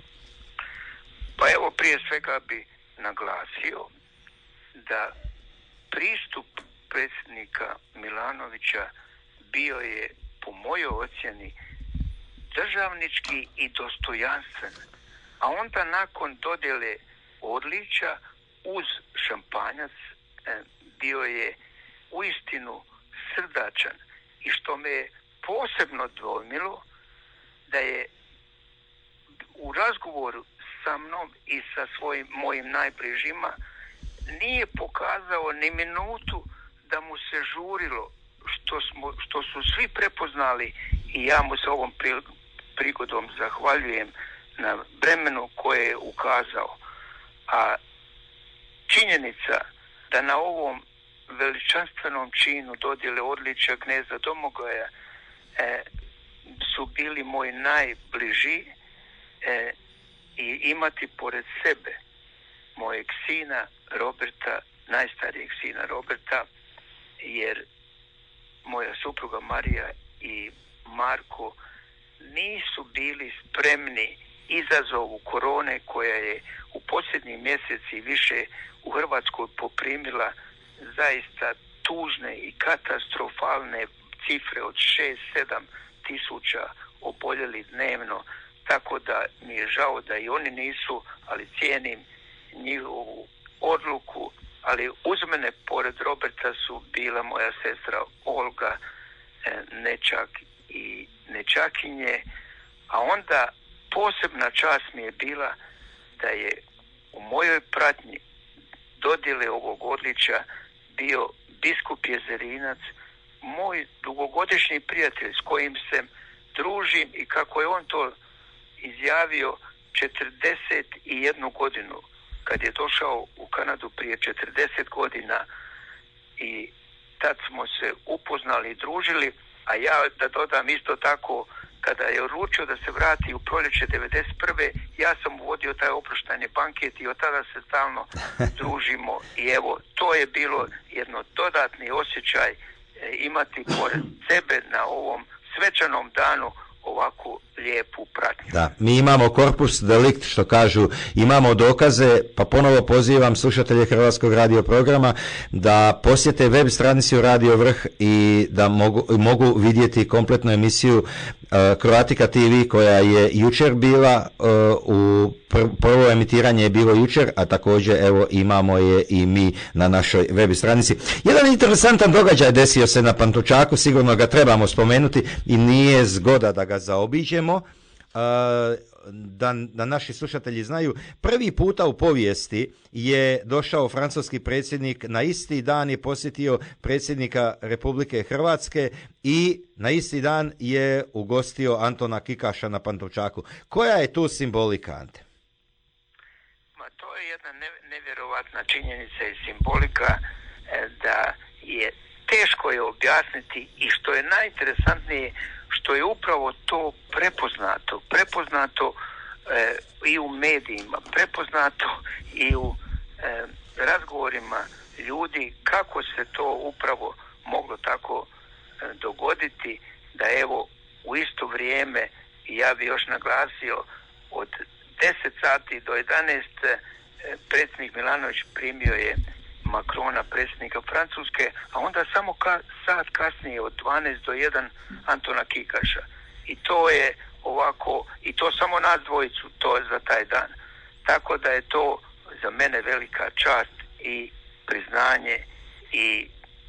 Pa evo, prije svega bi naglasio da pristup predsjednika Milanovića bio je, po mojoj ocjeni, državnički i dostojanstven. A onda nakon dodjele odličja uz šampanjac bio je uistinu srdačan. I što me je posebno dojmilo, da je u razgovoru sa mnom i sa svojim mojim najbližima nije pokazao ni minutu da mu se žurilo, što, smo, što su svi prepoznali i ja mu se ovom prigodom zahvaljujem na vremenu koje je ukazao. A činjenica da na ovom veličanstvenom činu dodjele odličja kneza Domagoja e, su bili moji najbliži e, i imati pored sebe mojeg sina Roberta, najstarijeg sina Roberta, jer moja supruga Marija i Marko nisu bili spremni izazovu korone koja je u posljednjih mjeseci više u Hrvatskoj poprimila zaista tužne i katastrofalne cifre od šest sedam tisuća oboljelih dnevno, tako da mi je žao da i oni nisu, ali cijenim njihovu odluku. Ali uz mene pored Roberta su bila moja sestra Olga, nečak i nečakinje, a onda posebna čast mi je bila da je u mojoj pratnji dodjele ovog odličja bio biskup Jezerinac, moj dugogodišnji prijatelj s kojim se družim i kako je on to izjavio četrdeset jednu godinu kad je došao u Kanadu prije četrdeset godina i tad smo se upoznali i družili, a ja da dodam isto tako, kada je odlučio da se vrati u proljeće devedeset prve ja sam uvodio taj oproštajni banket i od tada se stalno družimo i evo, to je bilo jedno dodatni osjećaj e, imati pored sebe na ovom svečanom danu ovakvu lijepu pratnju. Da, mi imamo korpus delikt, što kažu, imamo dokaze, pa ponovo pozivam slušatelje Hrvatskog radio programa da posjete web stranicu Radio Vrh i da mogu, mogu vidjeti kompletnu emisiju uh, Croatica T V koja je jučer bila, uh, u pr- prvo emitiranje je bilo jučer, a također evo imamo je i mi na našoj web stranici. Jedan interesantan događaj desio se na Pantovčaku, sigurno ga trebamo spomenuti i nije zgoda da ga zaobiđemo. Uh, da, da naši slušatelji znaju, prvi puta u povijesti je došao francuski predsjednik, na isti dan je posjetio predsjednika Republike Hrvatske i na isti dan je ugostio Antona Kikaša na Pantovčaku. Koja je tu simbolika, Ante? Ma to je jedna nevjerovatna činjenica i simbolika da je teško je objasniti i što je najinteresantnije, što je upravo to prepoznato, prepoznato e, i u medijima, prepoznato i u e, razgovorima ljudi kako se to upravo moglo tako e, dogoditi, da evo u isto vrijeme, ja bi još naglasio, od deset sati do jedanaest e, predsjednik Milanović primio je Macrona, predsjednika Francuske, a onda samo ka, sat kasnije od dvanaest do jedan Antona Kikaša. I to je ovako, i to samo nas dvojicu, to je za taj dan. Tako da je to za mene velika čast i priznanje i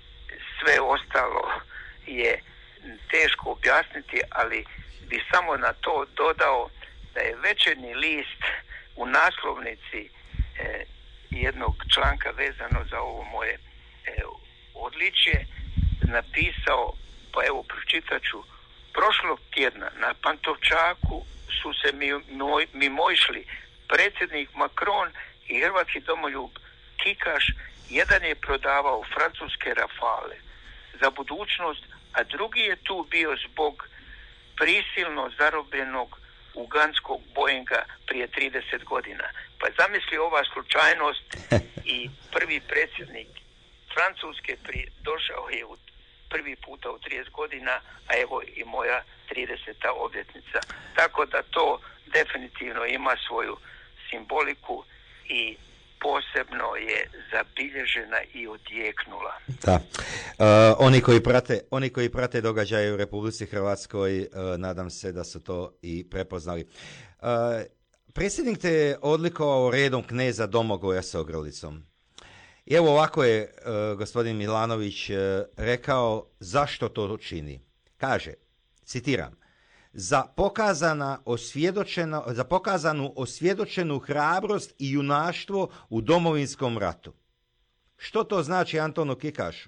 sve ostalo je teško objasniti, ali bi samo na to dodao da je Večernji list u naslovnici e, jednog članka vezano za ovo moje e, odličje napisao, pa evo pročitat ću, prošlog tjedna na Pantovčaku su se mimo, mimoišli predsjednik Macron i hrvatski domoljub Kikaš. Jedan je prodavao francuske Rafale za budućnost, a drugi je tu bio zbog prisilno zarobljenog uganskog Boeinga prije trideset godina. Pa zamisli ova slučajnost i prvi predsjednik Francuske prije, došao je u, prvi puta u trideset godina, a evo i moja trideseta obljetnica. Tako da to definitivno ima svoju simboliku i posebno je zabilježena i odjeknula. Da. Uh, oni koji prate, oni koji prate događaje u Republici Hrvatskoj, uh, nadam se da su to i prepoznali. Uh, predsjednik te je odlikovao redom kneza Domagoja s ogrlicom. I evo ovako je uh, gospodin Milanović uh, rekao zašto to čini. Kaže, citiram, za, pokazana osvjedočena, za pokazanu osvjedočenu hrabrost i junaštvo u Domovinskom ratu. Što to znači Antonu Kikašu?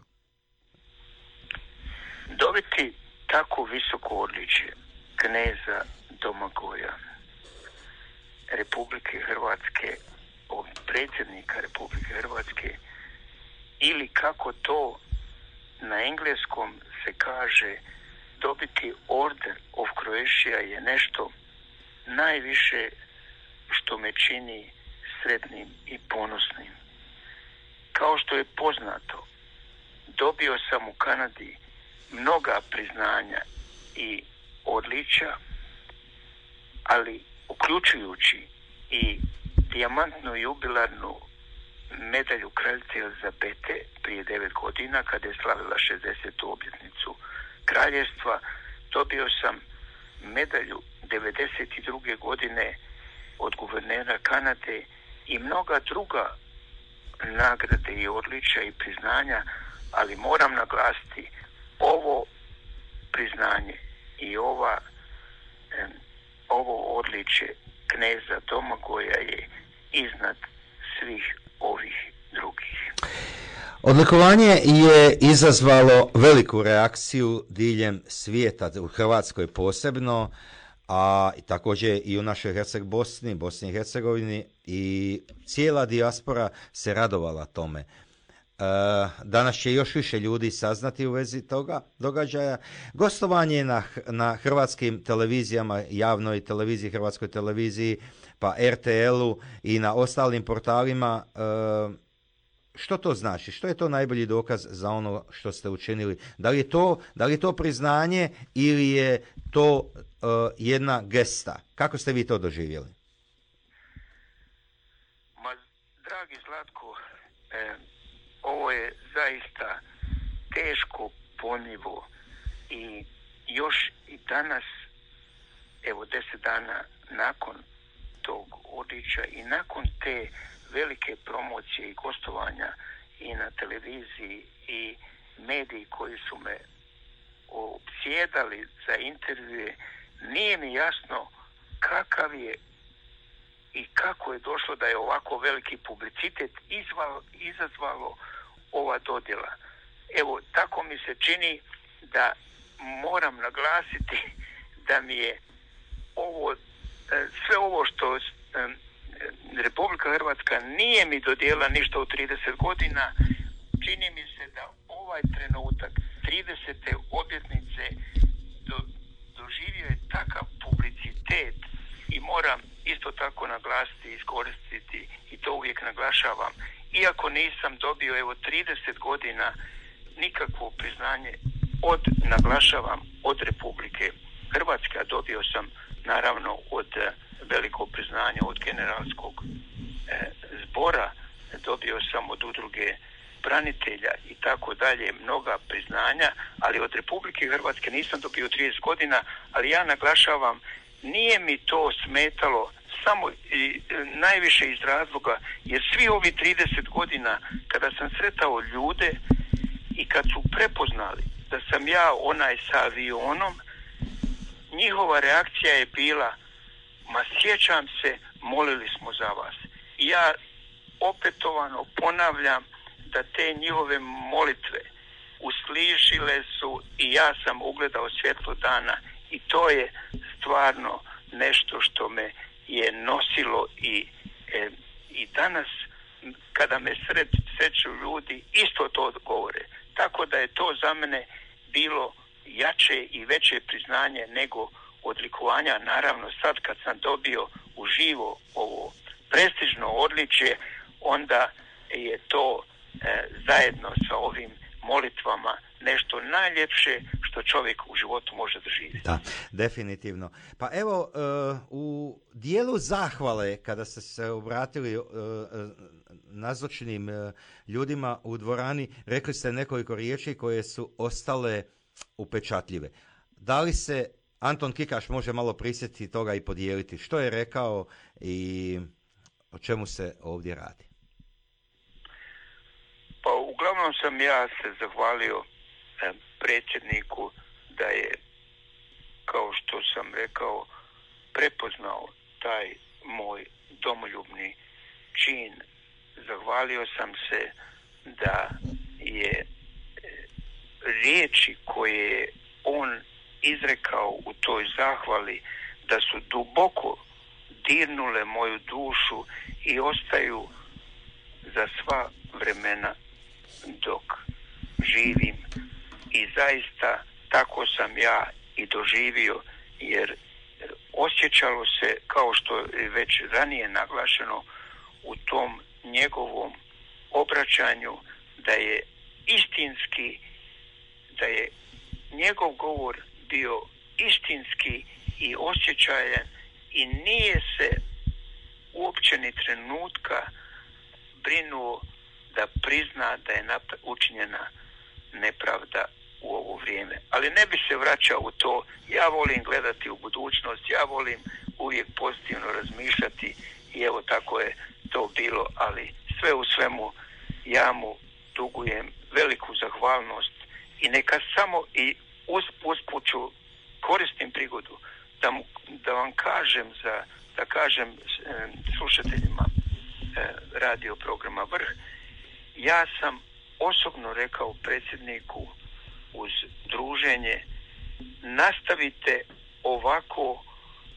Dobiti tako visoko odličje kneza Domagoja Republike Hrvatske, od predsjednika Republike Hrvatske, ili kako to na engleskom se kaže, dobiti Order of Croatia je nešto najviše što me čini sretnim i ponosnim. Kao što je poznato, dobio sam u Kanadi mnoga priznanja i odličja, ali uključujući i dijamantnu jubilarnu medalju kraljice Elizabete prije devet godina, kada je slavila šezdesetu obljetnicu kraljevstva, dobio sam medalju devedeset druge godine od guvernera Kanade i mnoga druga nagrade i odličja i priznanja, ali moram naglasiti, ovo priznanje i ova, eh, ovo odličje kneza Domagoja je iznad svih ovih drugih. Odlikovanje je izazvalo veliku reakciju diljem svijeta, u Hrvatskoj posebno, a također i u našoj Herceg Bosni, Bosni i Hercegovini, i cijela dijaspora se radovala tome. E, danas će još više ljudi saznati u vezi toga događaja. Gostovanje na, na hrvatskim televizijama, javnoj televiziji, Hrvatskoj televiziji, pa er te el-u i na ostalim portalima, e, što to znači? Što je to najbolji dokaz za ono što ste učinili? Da li je to, da li je to priznanje ili je to uh, jedna gesta? Kako ste vi to doživjeli? Ma, dragi Zlatko, eh, ovo je zaista teško ponivo i još i danas, evo deset dana nakon tog odličja i nakon te velike promocije i gostovanja i na televiziji i mediji koji su me opsjedali za intervjue, nije mi jasno kakav je i kako je došlo da je ovako veliki publicitet izvalo, izazvalo ova dodjela. Evo, tako mi se čini da moram naglasiti da mi je ovo, sve ovo što Republika Hrvatska nije mi dodijelila ništa u trideset godina, čini mi se da ovaj trenutak tridesete obljetnice do, doživio je takav publicitet i moram isto tako naglasiti i iskoristiti i to uvijek naglašavam. Iako nisam dobio evo trideset godina nikakvo priznanje od, naglašavam, od Republike Hrvatske, a dobio sam naravno od veliko priznanje od generalskog e, zbora, dobio sam od udruge branitelja i tako dalje, mnoga priznanja, ali od Republike Hrvatske nisam dobio trideset godina, ali ja naglašavam, nije mi to smetalo samo i, najviše iz razloga, jer svi ovi trideset godina kada sam sretao ljude i kad su prepoznali da sam ja onaj sa avionom, njihova reakcija je bila, ma sjećam se, molili smo za vas. I ja opetovano ponavljam da te njihove molitve uslišile su i ja sam ugledao svjetlo dana i to je stvarno nešto što me je nosilo i, e, i danas kada me sret, sreću ljudi isto to govore. Tako da je to za mene bilo jače i veće priznanje nego odlikovanja. Naravno sad kad sam dobio uživo ovo prestižno odličje, onda je to e, zajedno sa ovim molitvama nešto najljepše što čovjek u životu može doživjeti. Da, definitivno. Pa evo, e, u dijelu zahvale, kada ste se obratili e, nazočnim e, ljudima u dvorani, rekli ste nekoliko riječi koje su ostale upečatljive. Da li se Anton Kikaš može malo prisjetiti toga i podijeliti što je rekao i o čemu se ovdje radi? Pa uglavnom sam ja se zahvalio eh, predsjedniku da je, kao što sam rekao, prepoznao taj moj domoljubni čin. Zahvalio sam se da je eh, riječi koje je on izrekao u toj zahvali, da su duboko dirnule moju dušu i ostaju za sva vremena dok živim. I zaista tako sam ja i doživio, jer osjećalo se, kao što je već ranije naglašeno u tom njegovom obraćanju, da je istinski, da je njegov govor bio istinski i osjećajan i nije se uopće ni trenutka brinuo da prizna da je učinjena nepravda u ovo vrijeme. Ali ne bi se vraćao u to. Ja volim gledati u budućnost, ja volim uvijek pozitivno razmišljati i evo tako je to bilo, ali sve u svemu ja mu dugujem veliku zahvalnost i neka samo i usput ću koristim prigodu da, mu, da vam kažem za, da kažem e, slušateljima e, radio programa Vrh, ja sam osobno rekao predsjedniku uz druženje, nastavite ovako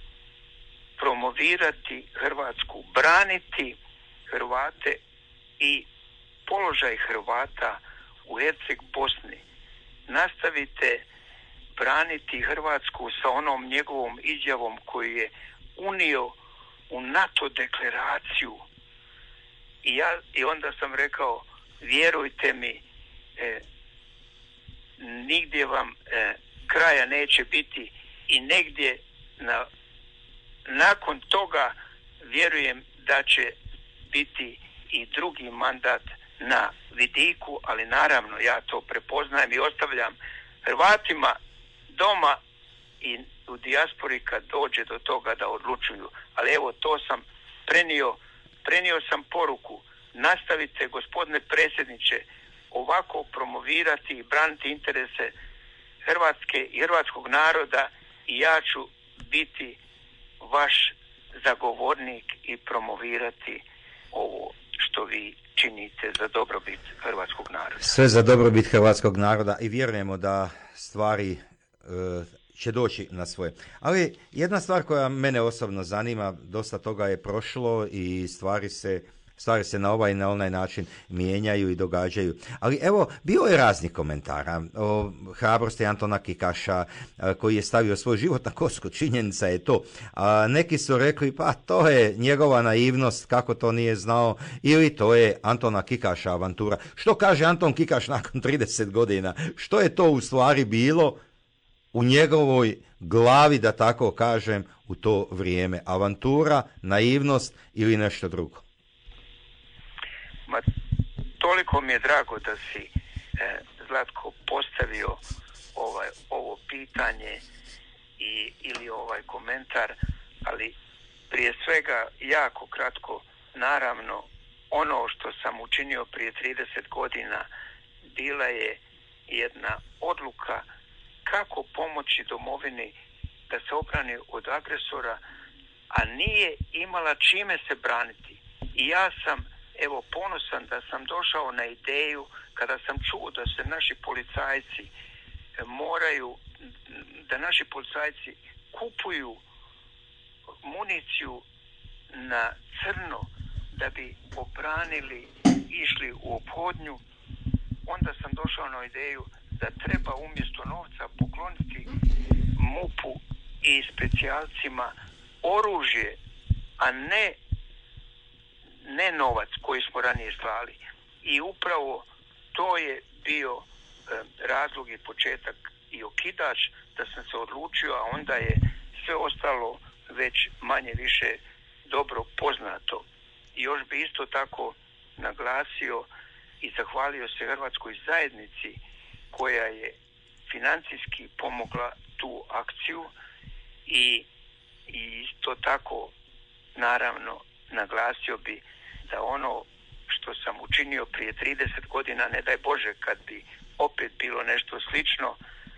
promovirati Hrvatsku, braniti Hrvate i položaj Hrvata u Herceg Bosni. Nastavite braniti Hrvatsku sa onom njegovom izjavom koju je unio u NATO deklaraciju. I, ja, i onda sam rekao, vjerujte mi, e, nigdje vam e, kraja neće biti i negdje na, nakon toga vjerujem da će biti i drugi mandat na vidiku, ali naravno ja to prepoznajem i ostavljam Hrvatima doma i u dijaspori kad dođe do toga da odlučuju. Ali evo, to sam prenio, prenio sam poruku. Nastavite, gospodine predsjedniče, ovako promovirati i braniti interese Hrvatske i hrvatskog naroda i ja ću biti vaš zagovornik i promovirati ovo što vi činite za dobrobit hrvatskog naroda. Sve za dobrobit hrvatskog naroda i vjerujemo da stvari e, će doći na svoje. Ali jedna stvar koja mene osobno zanima, dosta toga je prošlo i stvari se Stvari se na ovaj i na onaj način mijenjaju i događaju. Ali evo, bilo je raznih komentara o hrabrosti Antona Kikaša koji je stavio svoj život na kocku. Činjenica je to. A neki su rekli, pa to je njegova naivnost, kako to nije znao, ili to je Antona Kikaša avantura. Što kaže Anton Kikaš nakon trideset godina? Što je to u stvari bilo u njegovoj glavi, da tako kažem, u to vrijeme? Avantura, naivnost ili nešto drugo? Ma, toliko mi je drago da si e, Zlatko postavio ovaj, ovo pitanje i, ili ovaj komentar, ali prije svega jako kratko, naravno ono što sam učinio prije trideset godina bila je jedna odluka kako pomoći domovini da se obrani od agresora, a nije imala čime se braniti. I ja sam evo ponosan da sam došao na ideju kada sam čuo da se naši policajci moraju, da naši policajci kupuju municiju na crno da bi obranili, išli u ophodnju, onda sam došao na ideju da treba umjesto novca pokloniti MUP-u i specijalcima oružje, a ne ne novac koji smo ranije slali. I upravo to je bio e, razlog i početak i okidač da sam se odlučio, a onda je sve ostalo već manje više dobro poznato. I još bi isto tako naglasio i zahvalio se hrvatskoj zajednici koja je financijski pomogla tu akciju i, i isto tako naravno naglasio bi da ono što sam učinio prije trideset godina, ne daj Bože kad bi opet bilo nešto slično,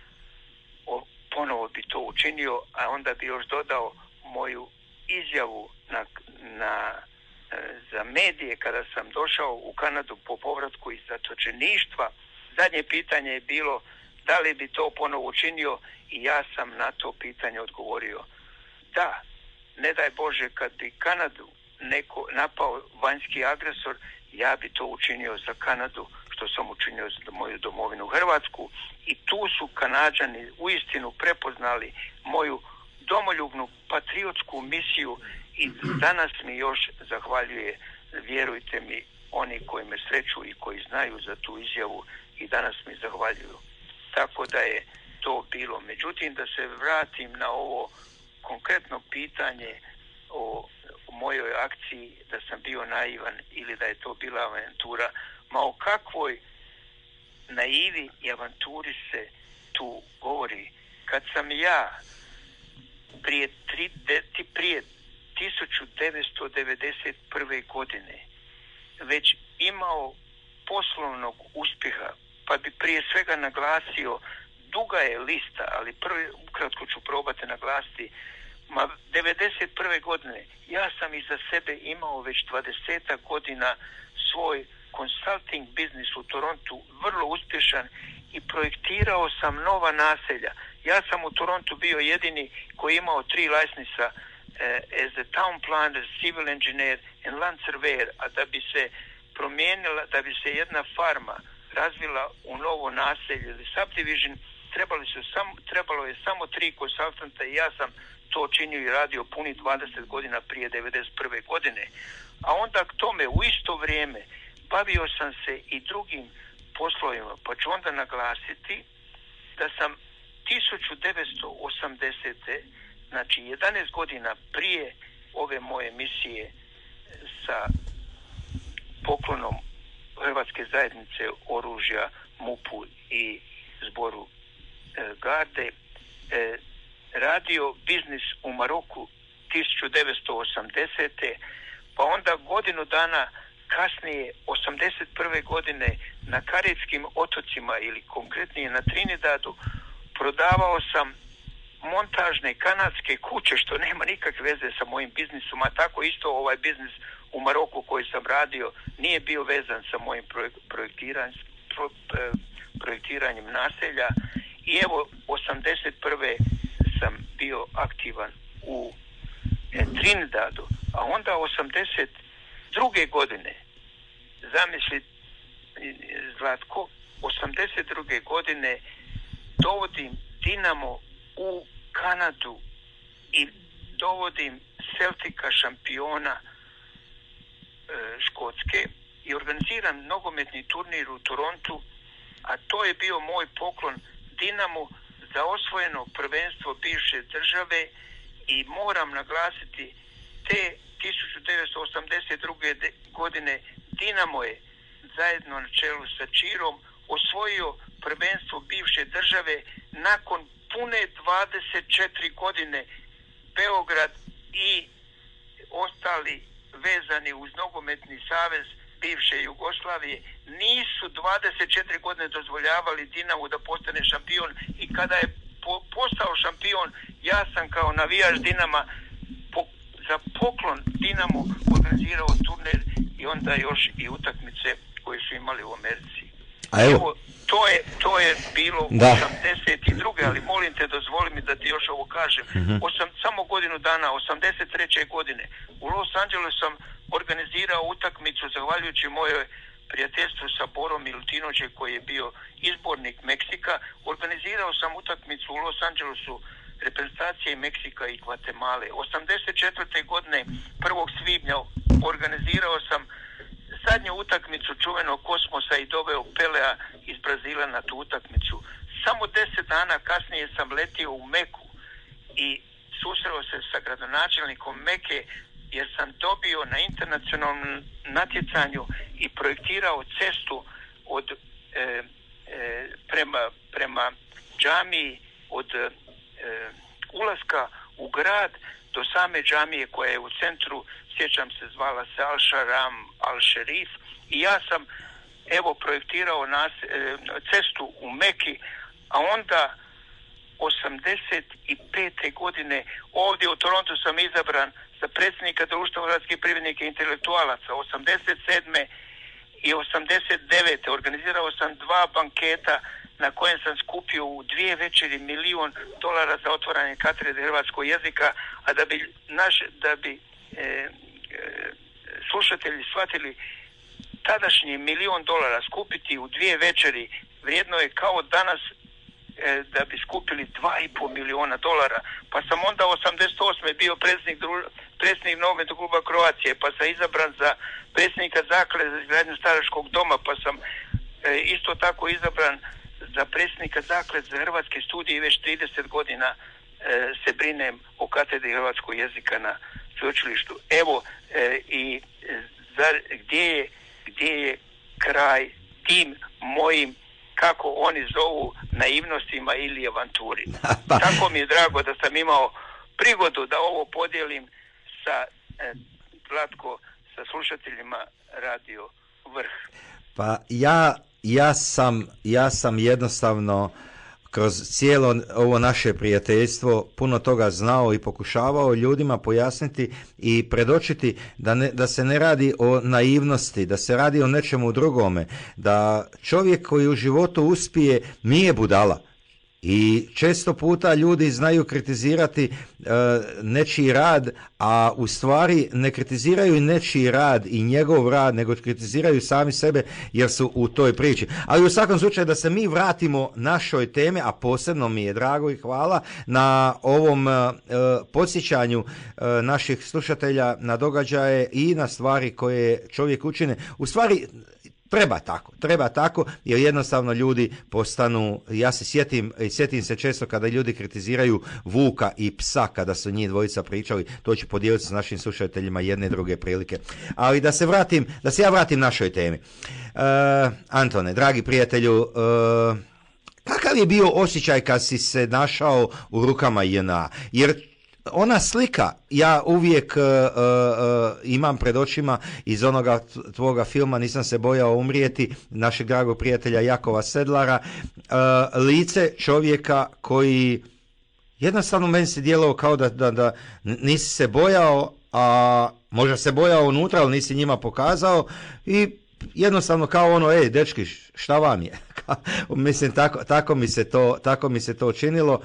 o, ponovo bi to učinio, a onda bi još dodao moju izjavu na, na, za medije kada sam došao u Kanadu po povratku iz zatočeništva. Zadnje pitanje je bilo da li bi to ponovo učinio i ja sam na to pitanje odgovorio da, ne daj Bože kad bi Kanadu neko napao vanjski agresor, ja bi to učinio za Kanadu što sam učinio za moju domovinu Hrvatsku. I tu su Kanađani uistinu prepoznali moju domoljubnu patriotsku misiju i danas mi još zahvaljuje, vjerujte mi, oni koji me sreću i koji znaju za tu izjavu i danas mi zahvaljuju. Tako da je to bilo. Međutim, da se vratim na ovo konkretno pitanje o u mojoj akciji, da sam bio naivan ili da je to bila avantura, ma o kakvoj naivi i avanturi se tu govori. Kad sam ja prije, tri, de, prije tisuću devetsto devedeset prve godine već imao poslovnog uspjeha, pa bi prije svega naglasio, duga je lista, ali prvi, ukratko ću probati naglasiti, ma devedeset prve godine ja sam iza sebe imao već dvadeset godina svoj consulting biznis u Torontu, vrlo uspješan, i projektirao sam nova naselja. Ja sam u Torontu bio jedini koji imao tri licence eh, as a town planner, civil engineer and land surveyor, a da bi se promijenila, da bi se jedna farma razvila u novo naselje ili subdivision, trebali su sam, trebalo je samo tri konsultanta i ja sam to činio i radio puni dvadeset godina prije devedeset prve godine. A onda k tome u isto vrijeme bavio sam se i drugim poslovima, pa ću onda naglasiti da sam tisuću devetsto osamdesete. znači jedanaest godina prije ove moje misije sa poklonom Hrvatske zajednice oružja MUP-u i zboru e, garde, e, radio biznis u Maroku tisuću devetsto osamdesete. pa onda godinu dana kasnije, osamdeset prve godine, na Karibskim otocima ili konkretnije na Trinidadu, prodavao sam montažne kanadske kuće, što nema nikakve veze sa mojim biznisom, a tako isto ovaj biznis u Maroku koji sam radio nije bio vezan sa mojim projektiranjem, pro, projektiranjem naselja. I evo, osamdeset prve sam bio aktivan u e, Trinidadu, a onda osamdeset druge godine, zamisli Zlatko, osamdeset druge godine dovodim Dinamo u Kanadu i dovodim Celtica šampiona e, Škotske i organiziram nogometni turnir u Torontu, a to je bio moj poklon Dinamo za osvojeno prvenstvo bivše države. I moram naglasiti, te tisuću devetsto osamdeset druge godine Dinamo je zajedno na čelu sa Čirom osvojio prvenstvo bivše države nakon pune dvadeset četiri godine. Beograd i ostali vezani uz nogometni savez bivše Jugoslavije nisu dvadeset četiri godine dozvoljavali Dinamu da postane šampion, i kada je po, postao šampion, ja sam kao navijač Dinama po, za poklon Dinamu organizirao turnir i onda još i utakmice koje su imali u Americi. A evo, evo to je, to je bilo u osamdeset druge ali molim te, dozvoli mi da ti još ovo kažem. Mm-hmm. Osam, samo godinu dana, osamdeset treće godine, u Los Angelesu sam organizirao utakmicu zahvaljujući mojoj prijateljstvu sa Borom Milutinovićem koji je bio izbornik Meksika. Organizirao sam utakmicu u Los Angelesu reprezentacije Meksika i Gvatemale. osamdeset četvrte godine prvog svibnja organizirao sam zadnju utakmicu čuvenog Kosmosa i doveo Pelea iz Brazila na tu utakmicu. Samo deset dana kasnije sam letio u Meku i susreo se sa gradonačelnikom Meke, jer sam dobio na internacionalnom natjecanju i projektirao cestu od e, e, prema, prema džamiji od e, ulaska u grad do same džamije koja je u centru, sjećam se, zvala se Al-Sharam, Al-Sherif, i ja sam evo projektirao nas, e, cestu u Meki, a onda osamdeset pete godine ovdje u Torontu sam izabran za predsjednika Društva hrvatskih privrednika i intelektualaca. osamdeset sedme i osamdeset devete organizirao sam dva banketa na kojem sam skupio u dvije večeri milion dolara za otvaranje katedre hrvatskog jezika, a da bi, naš, da bi e, e, slušatelji shvatili, tadašnji milion dolara skupiti u dvije večeri vrijedno je kao danas e, da bi skupili dva i pol miliona dolara. Pa sam onda osamdeset osme bio predsjednik, dru, predsjednik nogometnog kluba Croacije, pa sam izabran za predsjednika zaklade za izgradnju staračkog doma, pa sam e, isto tako izabran za predsjednika zaklade za hrvatske studije i već trideset godina e, se brinem o katedri hrvatskog jezika na sveučilištu. Evo, e, i zar, gdje je, gdje je kraj tim mojim, kako oni zovu, naivnostima ili avanturi. Tako mi je drago da sam imao prigodu da ovo podijelim sa e, Zlatko, sa slušateljima Radio Vrh. Pa ja, ja, sam, ja sam jednostavno kroz cijelo ovo naše prijateljstvo puno toga znao i pokušavao ljudima pojasniti i predočiti da, ne, da se ne radi o naivnosti, da se radi o nečemu drugome, da čovjek koji u životu uspije nije budala. I često puta ljudi znaju kritizirati e, nečiji rad, a u stvari ne kritiziraju nečiji rad i njegov rad, nego kritiziraju sami sebe jer su u toj priči. Ali u svakom slučaju da se mi vratimo našoj teme, a posebno mi je drago i hvala na ovom e, podsjećanju e, naših slušatelja na događaje i na stvari koje čovjek učine. U stvari treba tako, treba tako, jer jednostavno ljudi postanu, ja se sjetim, sjetim se često kada ljudi kritiziraju vuka i psa kada su njih dvojica pričali, to ću podijeliti s našim slušateljima jedne i druge prilike. Ali da se vratim, da se ja vratim našoj temi. Uh, Antone, dragi prijatelju, uh, kakav je bio osjećaj kad si se našao u rukama J N A? Jer ona slika, ja uvijek uh, uh, imam pred očima iz onoga tvoga filma Nisam se bojao umrijeti, našeg dragog prijatelja Jakova Sedlara, uh, lice čovjeka koji jednostavno meni se djelovao kao da, da, da nisi se bojao, a možda se bojao unutra, ali nisi njima pokazao i jednostavno kao ono, ej, dečki, šta vam je? Mislim, tako, tako, mi se to, tako mi se to činilo.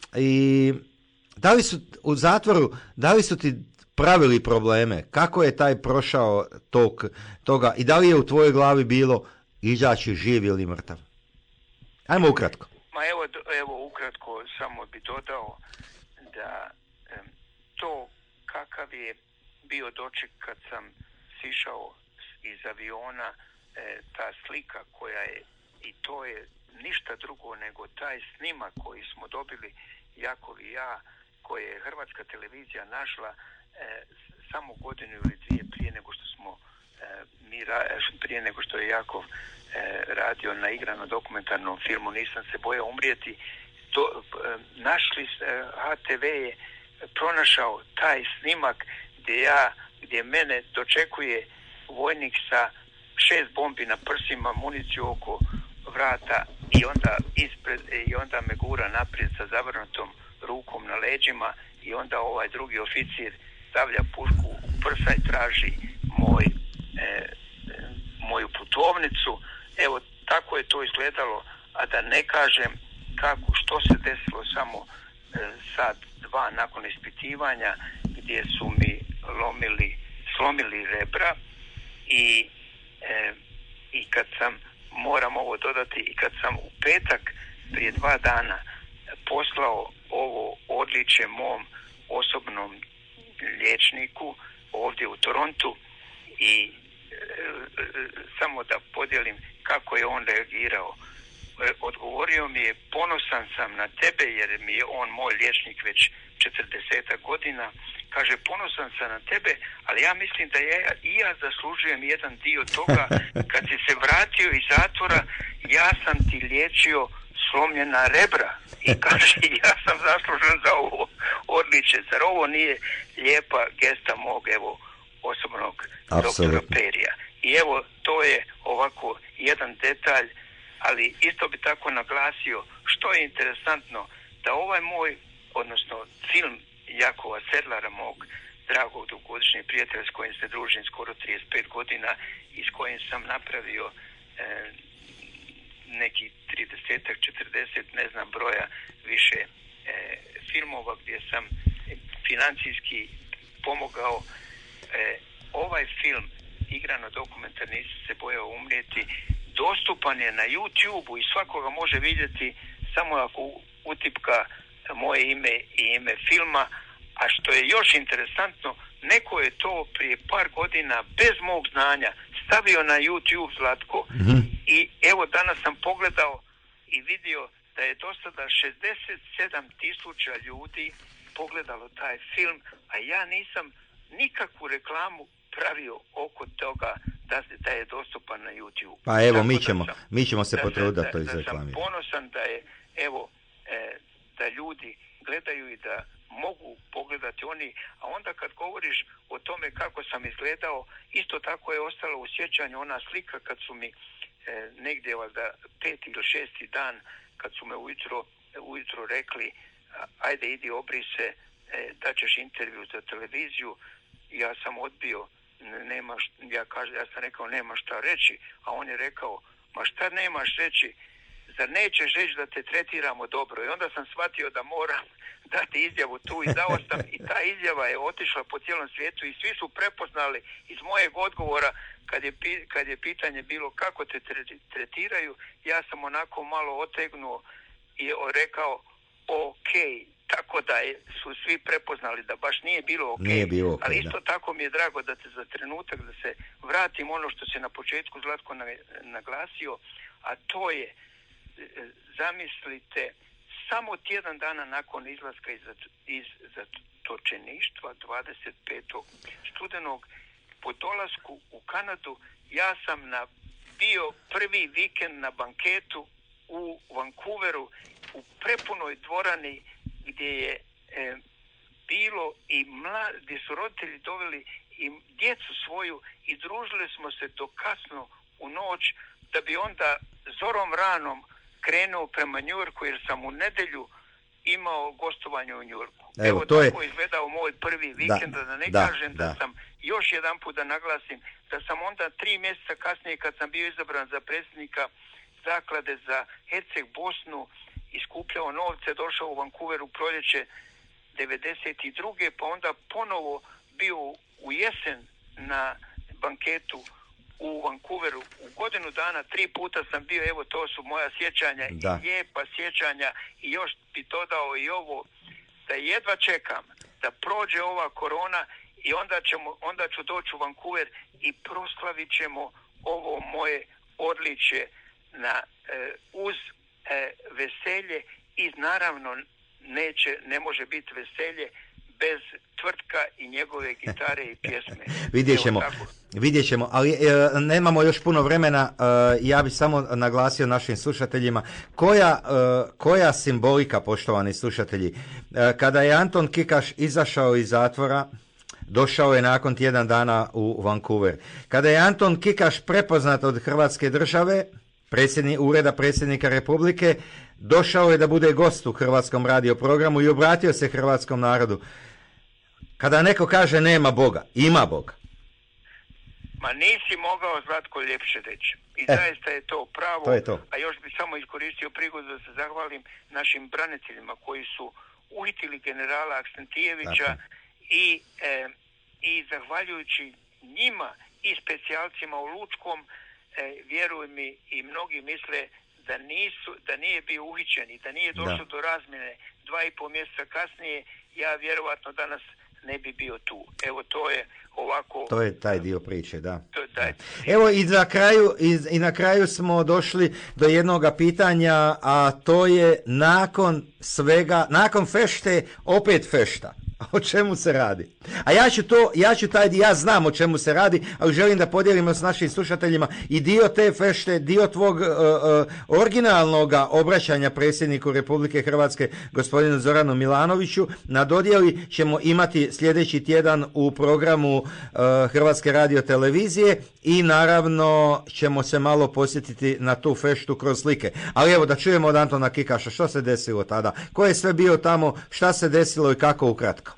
I da li su u zatvoru, da li su ti pravili probleme? Kako je taj prošao tog, toga i da li je u tvojoj glavi bilo izaći živ ili mrtav? Ajmo ukratko. Ma evo, evo ukratko samo bi dodao da em, to kakav je bio doček kad sam sišao iz aviona, e, ta slika koja je, i to je ništa drugo nego taj snimak koji smo dobili Jakov i ja, koje je Hrvatska televizija našla e, samo godinu ili dvije prije nego što smo e, mi ra, prije nego što je Jakov e, radio na igrano dokumentarnom filmu Nisam se bojao umrijeti. To, e, našli e, H T V je pronašao taj snimak gdje ja, gdje mene dočekuje vojnik sa šest bombi na prsima, municiju oko vrata i onda ispred, i onda me gura naprijed sa zavrnutom rukom na leđima i onda ovaj drugi oficir stavlja pušku u prsa i traži moj, e, moju putovnicu. Evo, tako je to izgledalo, a da ne kažem kako, što se desilo samo e, sad dva nakon ispitivanja gdje su mi lomili, slomili rebra i, e, i kad sam, moram ovo dodati, i kad sam u petak prije dva dana poslao ovo odličje mom osobnom liječniku ovdje u Torontu i e, e, samo da podijelim kako je on reagirao. E, odgovorio mi je, ponosan sam na tebe jer mi je on moj liječnik već četrdeset godina. Kaže, ponosan sam na tebe, ali ja mislim da ja, i ja zaslužujem jedan dio toga. Kad si se vratio iz zatvora, ja sam ti liječio slomljena rebra. I kaže, ja sam zaslužen za ovo odličje. Zar ovo nije lijepa gesta mog, evo, osobnog doktora Perija? I evo, to je ovako jedan detalj, ali isto bi tako naglasio što je interesantno, da ovaj moj, odnosno film Jakova Sedlara, mog dragog dugogodišnjeg prijatelja s kojim se družim skoro trideset pet godina i s kojim sam napravio e, neki trideset četrdeset, ne znam broja više e, filmova gdje sam financijski pomogao. E, ovaj film, igrano dokumentar Nisam se bojao umrijeti, dostupan je na YouTube-u i svakoga može vidjeti samo ako utipka moje ime i ime filma, a što je još interesantno, neko je to prije par godina bez mog znanja stavio na YouTube, Zlatko, mm-hmm. i evo danas sam pogledao i vidio da je do sada šezdeset sedam tisuća ljudi pogledalo taj film, a ja nisam nikakvu reklamu pravio oko toga da, da je dostupan na YouTube. Pa evo, mi Tako ćemo, da sam, mi ćemo se da, potruditi da, to da, da sam izreklamirati. ponosan da je, evo, e, da ljudi gledaju i da mogu pogledati oni, a onda kad govoriš o tome kako sam izgledao, isto tako je ostalo u sjećanju ona slika kad su mi e, negdje valjda peti ili šesti dan, kad su me ujutro, ujutro rekli, ajde idi obri se, e, da ćeš intervju za televiziju. Ja sam odbio, nema, ja, kažem, ja sam rekao nema šta reći, a on je rekao, ma šta nemaš reći, zar nećeš reći da te tretiramo dobro? I onda sam shvatio da moram dati izjavu tu i dao sam, i ta izjava je otišla po cijelom svijetu i svi su prepoznali iz mojeg odgovora kad je, kad je pitanje bilo kako te tretiraju, ja sam onako malo otegnuo i rekao ok, tako da je, su svi prepoznali da baš nije bilo ok, nije bilo okay, ali isto da. Tako mi je drago da te za trenutak da se vratim ono što se na početku Zlatko naglasio, a to je, zamislite, samo tjedan dana nakon izlaska iz, iz zatočeništva dvadeset petog studenog po dolasku u Kanadu ja sam na, bio prvi vikend na banketu u Vancouveru u prepunoj dvorani gdje je e, bilo i mla, gdje su roditelji doveli i djecu svoju i družili smo se do kasno u noć da bi onda zorom ranom krenuo prema New Yorku jer sam u nedjelju imao gostovanje u Njujorku. Evo, Evo to je... tako izgledao moj prvi vikend, da, da ne da, kažem da, da sam, još jedan put da naglasim, da sam onda tri mjeseca kasnije kad sam bio izabran za predsjednika zaklade za Herceg Bosnu i skupljao novce, došao u Vancouver u proljeće devedeset druge pa onda ponovo bio u jesen na banketu u Vancouveru. U godinu dana tri puta sam bio, evo to su moja sjećanja, da. i lijepa sjećanja i još bi dodao i ovo, da jedva čekam da prođe ova korona i onda, ćemo, onda ću doći u Vancouver i proslavit ćemo ovo moje odličje na, e, uz e, veselje i naravno neće, ne može biti veselje bez Tvrtka i njegove gitare i pjesme. Vidjet ćemo, vidjet ćemo, ali e, nemamo još puno vremena, e, ja bih samo naglasio našim slušateljima koja, e, koja simbolika, poštovani slušatelji, e, kada je Anton Kikaš izašao iz zatvora, došao je nakon tjedan dana u Vancouver. Kada je Anton Kikaš prepoznat od Hrvatske države, predsjednik, ureda predsjednika Republike, došao je da bude gost u Hrvatskom radio programu i obratio se hrvatskom narodu. Kada neko kaže nema Boga, ima Boga. Ma nisi mogao, Zlatko, ljepše reći. I e, zaista je to pravo. To je to. A još bi samo iskoristio prigodu da se zahvalim našim braniteljima koji su uhitili generala Aksentijevića i, e, i zahvaljujući njima i specijalcima u Lučkom, e, vjeruj mi, i mnogi misle da, nisu, da nije bio uhićen i da nije došlo da. do razmjene dva i pol mjeseca kasnije, ja vjerovatno danas ne bi bio tu. Evo, to je ovako... To je taj dio priče, da. To je taj. Evo, i na kraju, i, i na kraju smo došli do jednoga pitanja, a to je nakon svega, nakon fešte, opet fešta. O čemu se radi? A ja ću to, ja ću taj, ja znam o čemu se radi, ali želim da podijelimo s našim slušateljima i dio te fešte, dio tvog uh, uh, originalnog obraćanja predsjedniku Republike Hrvatske, gospodinu Zoranu Milanoviću. Na dodjeli ćemo imati sljedeći tjedan u programu uh, Hrvatske radiotelevizije i naravno ćemo se malo posjetiti na tu feštu kroz slike. Ali evo da čujemo od Antona Kikaša što se desilo tada, ko je sve bio tamo, šta se desilo i kako ukratko.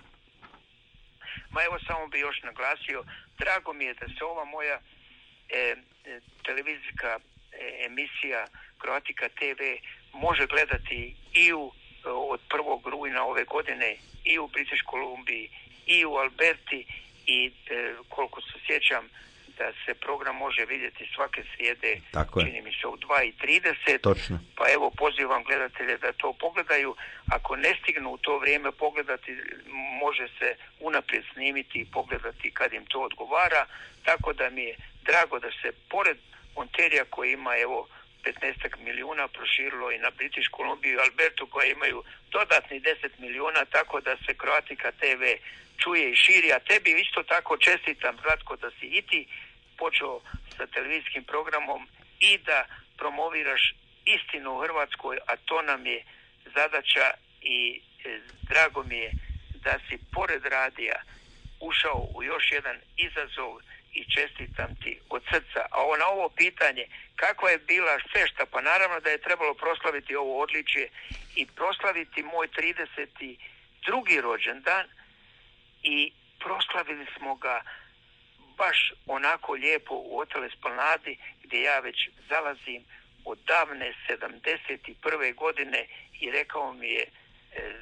Ma evo, samo bi još naglasio, drago mi je da se ova moja e, televizijska e, emisija Croatica te ve može gledati i u, od prvog rujna ove godine i u British Columbiji i u Alberti i e, koliko se sjećam da se program može vidjeti svake srijede, čini mi se u dva i trideset. Točno. Pa evo, pozivam gledatelje da to pogledaju. Ako ne stignu u to vrijeme pogledati, može se unaprijed snimiti i pogledati kad im to odgovara. Tako da mi je drago da se pored Ontarija koji ima evo petnaest milijuna proširilo i na British Columbiju i Albertu koji imaju dodatni deset milijuna, tako da se Croatica te ve čuje i širi. A tebi isto tako čestitam, Zlatko, da si i ti počeo sa televizijskim programom i da promoviraš istinu u Hrvatskoj, a to nam je zadaća i e, drago mi je da si pored radija ušao u još jedan izazov i čestitam ti od srca. A na ovo pitanje, kakva je bila fešta, pa naravno da je trebalo proslaviti ovo odličje i proslaviti moj trideset drugi rođendan i proslavili smo ga baš onako lijepo u Hotel Esplanadi gdje ja već zalazim od davne sedamdeset prve godine i rekao mi je e,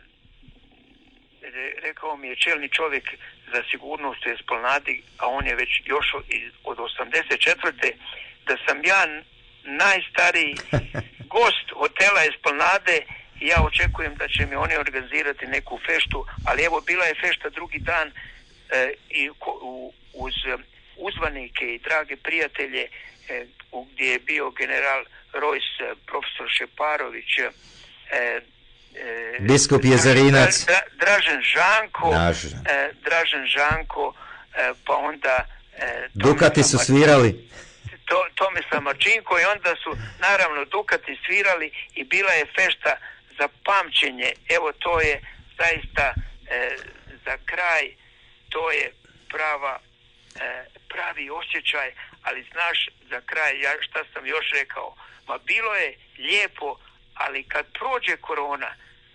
rekao mi je čelni čovjek za sigurnost u Esplanadi, a on je već još od osamdeset četvrte da sam ja najstariji gost Hotela Esplanade i ja očekujem da će mi oni organizirati neku feštu, ali evo bila je fešta drugi dan e, i u, uz uzvanike i drage prijatelje e, gdje je bio general Rojs, profesor Šeparović, e, e, biskup Jezerinac, Dra, Dra, Dražen Žanko, Dražen, e, Dražen Žanko e, pa onda e, Dukati su svirali. To, Tomislav Marčinko i onda su naravno Dukati svirali i bila je fešta za pamćenje. Evo, to je zaista e, za kraj, to je prava e, pravi osjećaj, ali znaš, za kraj, ja šta sam još rekao, ma bilo je lijepo, ali kad prođe korona,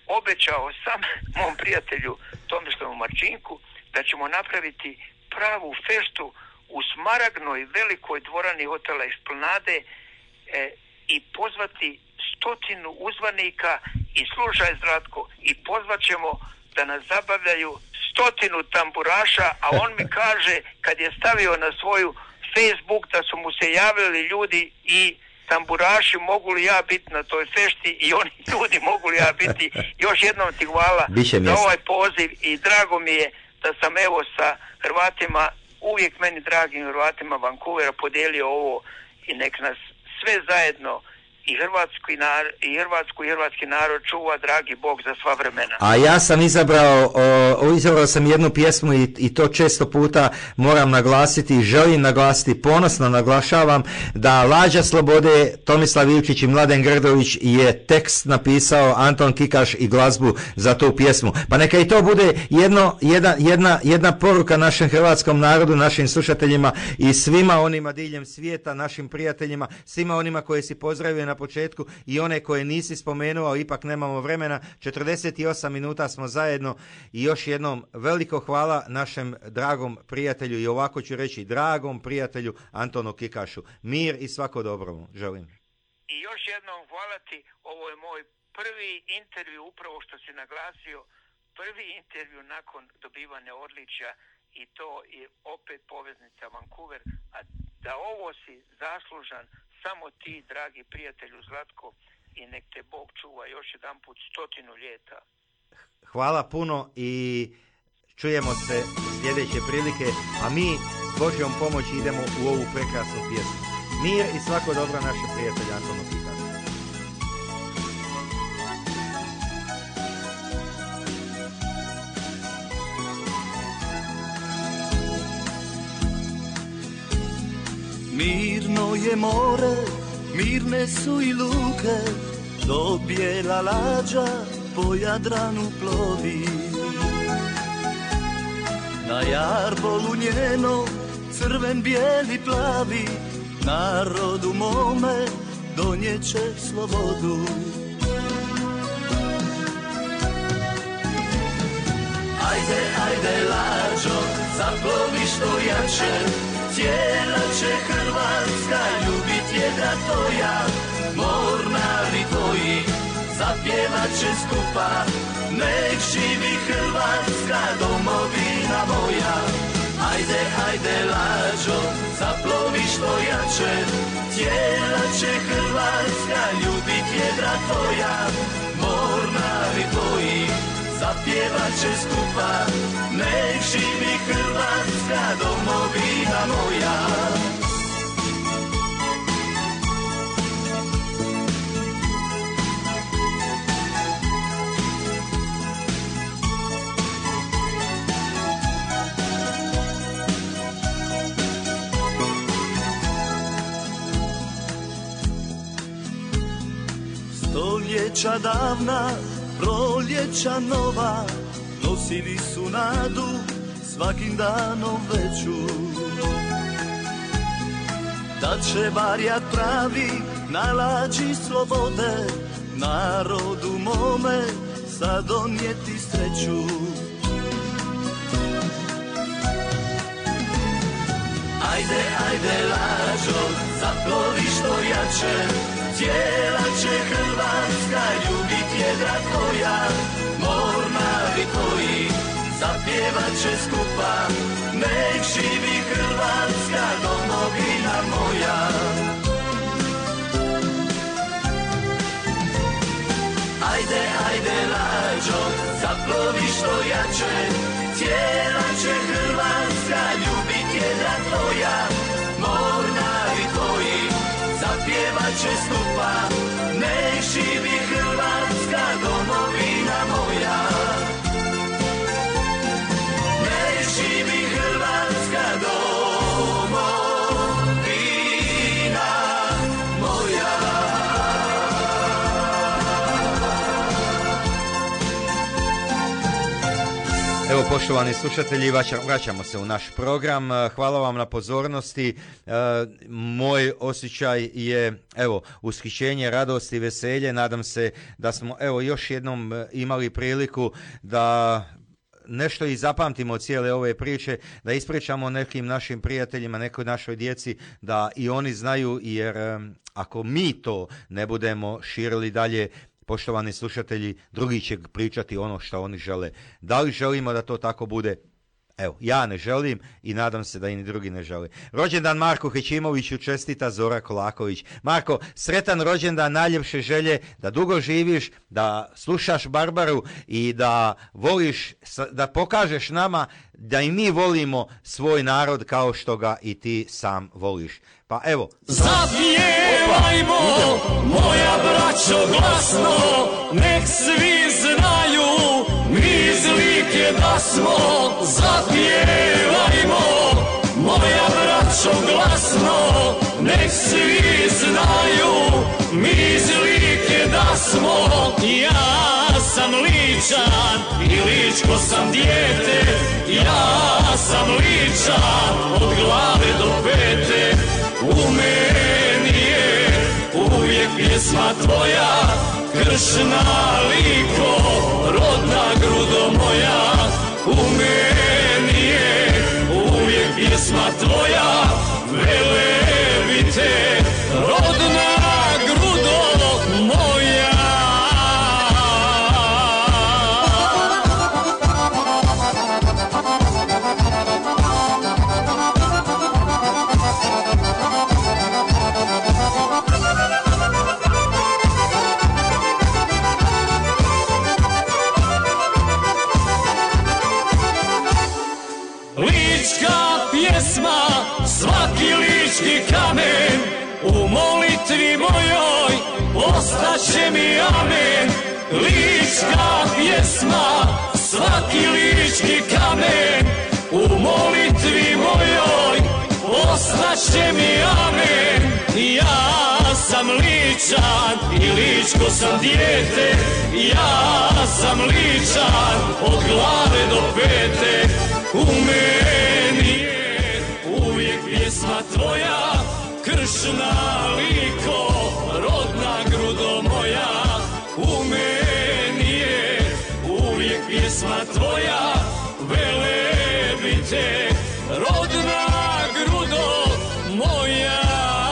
obećao sam mom prijatelju Tomislavu Marčinku da ćemo napraviti pravu feštu u smaragnoj velikoj dvorani hotela Esplanade e, i pozvati stotinu uzvanika i slušaj Zlatko, i pozvat ćemo da nas zabavljaju stotinu tamburaša, a on mi kaže kad je stavio na svoju Facebook da su mu se javili ljudi i tamburaši, mogu li ja biti na toj fešti, i oni ljudi, mogu li ja biti. Još jednom ti hvala za ovaj poziv i drago mi je da sam evo sa Hrvatima, uvijek meni dragim Hrvatima Vancouvera podijelio ovo i nek nas sve zajedno i hrvatski narod, i hrvatsku i hrvatski narod čuva dragi Bog za sva vremena. A ja sam izabrao, o, izabrao sam jednu pjesmu i, i to često puta moram naglasiti, želim naglasiti, ponosno naglašavam da Lađa Slobode, Tomislav Ivčić i Mladen Grdović je tekst napisao, Anton Kikaš i glazbu za tu pjesmu. Pa neka i to bude jedno, jedna, jedna, jedna poruka našem hrvatskom narodu, našim slušateljima i svima onima diljem svijeta, našim prijateljima, svima onima koji si pozdravio na početku i one koje nisi spomenuo, ipak nemamo vremena. četrdeset osam minuta smo zajedno i još jednom veliko hvala našem dragom prijatelju i ovako ću reći dragom prijatelju Antonu Kikašu. Mir i svako dobro mu želim. I još jednom hvala ti, ovo je moj prvi intervju, upravo što si naglasio, prvi intervju nakon dobivanja odličja i to je opet poveznica Vancouver, a da ovo si zaslužan samo ti, dragi prijatelju Zlatko, i nek te Bog čuva još jedan put stotinu ljeta. Hvala puno i čujemo se sljedeće prilike, a mi s Božjom pomoći idemo u ovu prekrasnu pjesmu. Mir i svako dobro naše prijatelje Antonu Kikašu. Mirno je more, mirne su i luke, do bijela lađa po Jadranu plovi. Na jarbolu njeno, crven, bijeli, plavi, narodu mome donjeće slobodu. Ajde, ajde lađo, zaplovi što jače, cijela će Hrvatska ljubit jedra tvoja, mornari tvoji zapjevat će skupa, nek živi Hrvatska domovina moja. Ajde, ajde lađo, zaplovi što jače, cijela će Hrvatska ljubit jedra tvoja, mornari tvoji zapjevat će skupa, nek živi Hrvatska domovina moja. Stoljeća davna, proljeća nova, nosili su nadu svakim danom veću. Da će varijat pravi na lađi slobode, narodu mome sad donijeti sreću. Ajde, ajde lađo, zaplovi što jače, cijela će Hrvatska ljubit jedra tvoja, mornari tvoji zapjevat će skupa, nek živi Hrvatska domovina moja. Ajde, ajde lađo, zaplovi što jače, cijela će Hrvatska ljubit jedra tvoja, mornari tvoji zapjevat će skupa, nek živi Hrvatska domovina moja. Nek živi Hrvatska domovina moja. Evo Evo, poštovani slušatelji, vraćamo se u naš program. Hvala vam na pozornosti. Moj osjećaj je, evo, ushićenje, radost i veselje. Nadam se da smo, evo, još jednom imali priliku da nešto i zapamtimo od cijele ove priče, da ispričamo nekim našim prijateljima, nekoj našoj djeci, da i oni znaju, jer ako mi to ne budemo širili dalje, poštovani slušatelji, drugi će pričati ono što oni žele. Da li želimo da to tako bude? Evo, ja ne želim i nadam se da i ni drugi ne žele. Rođendan Marku Hećimoviću čestita Zora Kolaković. Marko, sretan rođendan, najljepše želje, da dugo živiš, da slušaš Barbaru i da voliš, da pokažeš nama da i mi volimo svoj narod kao što ga i ti sam voliš. Pa evo. Zapjevajmo, moja braćo, glasno, nek svi znaju, mi iz Like da smo. Zapjevajmo, moja braćo, glasno, nek svi znaju, mi iz Like da smo. Ja sam Ličan i ličko sam dijete, ja sam Ličan od glave do pete. U meni je uvijek pjesma tvoja, kršna Liko, rodna grudo moja. U meni je uvijek pjesma tvoja, Velebite, rodna grudo moja. Lička pjesma, svaki lički kamen, u molitvi mojoj ostaće mi amen. Lička pjesma, svaki lički kamen, u molitvi mojoj ostaće mi amen. Ja sam Ličan i ličko sam dijete, ja sam Ličan od glave do pete. U meni je uvijek pjesma tvoja, kršna Liko, rodna grudo moja. U meni je uvijek pjesma tvoja, Velebite, rodna grudo moja.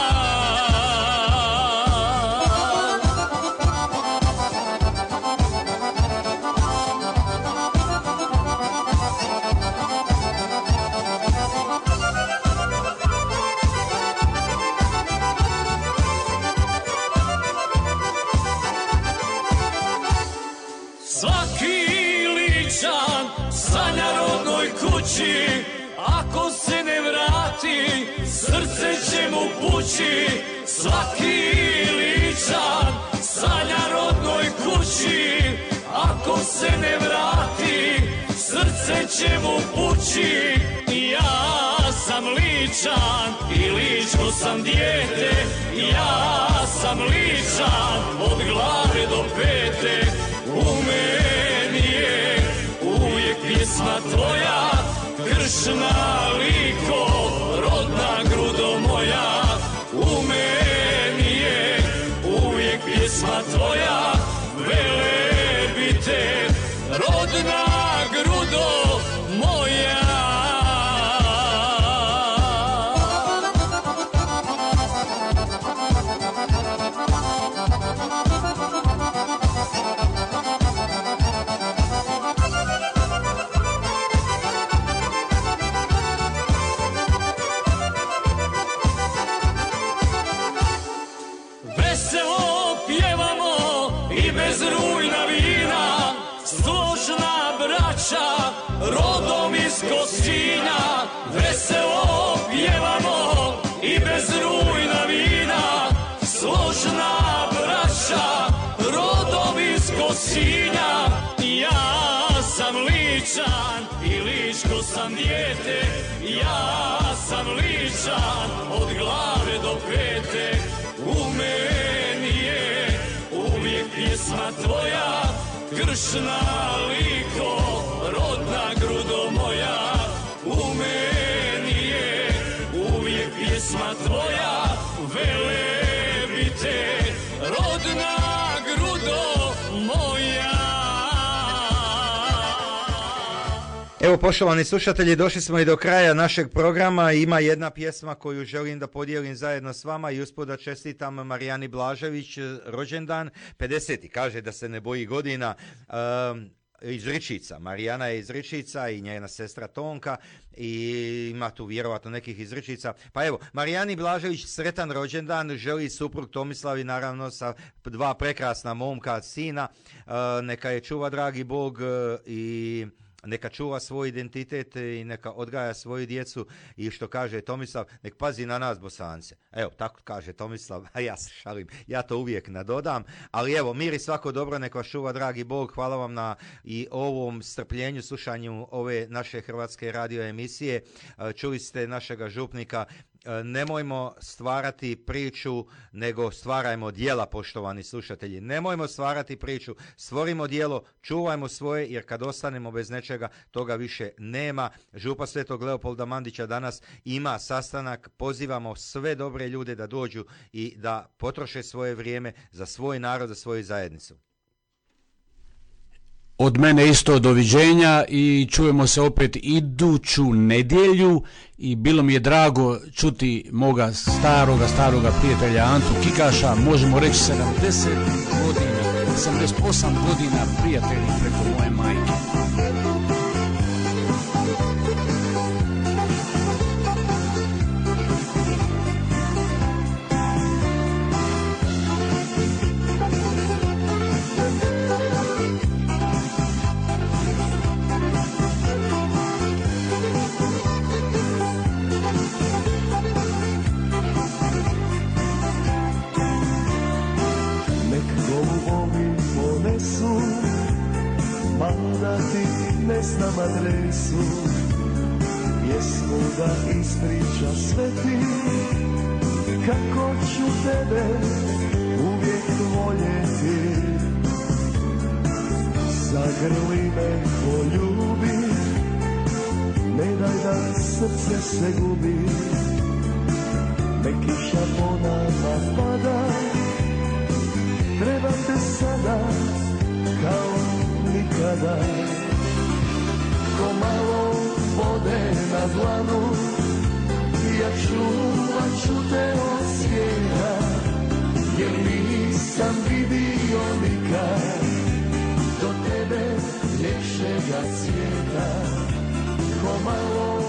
Ako se ne vrati, srce će mu pući. Svaki Ličan sanja rodnoj kući. Ako se ne vrati, srce će mu pući. Ja sam Ličan i ličko sam dijete, ja sam Ličan od glave do pete. U meni je uvijek pjesma tvoja, kršna Liko, rodna grudo moja. U meni je uvijek pjesma tvoja, Velebite, rodna grudo moja. Veselo pjevamo i bez rujna vina, složna braća rodom iz Kosinja. Veselo pjevamo i bez rujna vina, složna braća rodom iz Kosinja. Ja sam Ličan i ličko sam dijete, ja sam Ličan od glave do pete. U meni je uvijek pjesma tvoja, kršna Liko, rodna grudo moja. Evo, poštovani slušatelji, došli smo i do kraja našeg programa. Ima jedna pjesma koju želim da podijelim zajedno s vama i usput da čestitam Marijani Blažević rođendan, pedeseti, kaže da se ne boji godina. Um, iz Ričica, Marijana je iz Ričica i njena sestra Tonka i ima tu vjerovatno nekih iz Ričica. Pa evo, Marijani Blažević sretan rođendan, želi suprug Tomislavi naravno sa dva prekrasna momka, sina, uh, neka je čuva dragi Bog uh, i neka čuva svoj identitet i neka odgaja svoju djecu i što kaže Tomislav, nek pazi na nas Bosance. Evo, tako kaže Tomislav, a ja se šalim, ja to uvijek nadodam, ali evo, mir i svako dobro, nek vas čuva dragi Bog, hvala vam na i ovom strpljenju, slušanju ove naše hrvatske radio emisije. Čuli ste našega župnika, nemojmo stvarati priču, nego stvarajmo djela, poštovani slušatelji. Nemojmo stvarati priču, stvorimo djelo, čuvajmo svoje, jer kad ostanemo bez nečega, toga više nema. Župa Svetog Leopolda Mandića danas ima sastanak, pozivamo sve dobre ljude da dođu i da potroše svoje vrijeme za svoj narod, za svoju zajednicu. Od mene isto doviđenja i čujemo se opet iduću nedjelju i bilo mi je drago čuti moga staroga, staroga prijatelja Antu Kikaša, možemo reći sedamdeset godina, sedamdeset osam godina prijatelji preko moje majke. Ne znam adresu, pjesmu da ispriča sve ti, kako ću tebe uvijek voljeti. Zagrli me, poljubi, ne daj da srce se gubi. Ne kiša po nama pada, trebam te sada kao nikada. Ko malo vode na dlanu, ja čuvat ću te od svijeta, jer nisam vidio nikad do tebe ljepšega cvijeta. Ko malo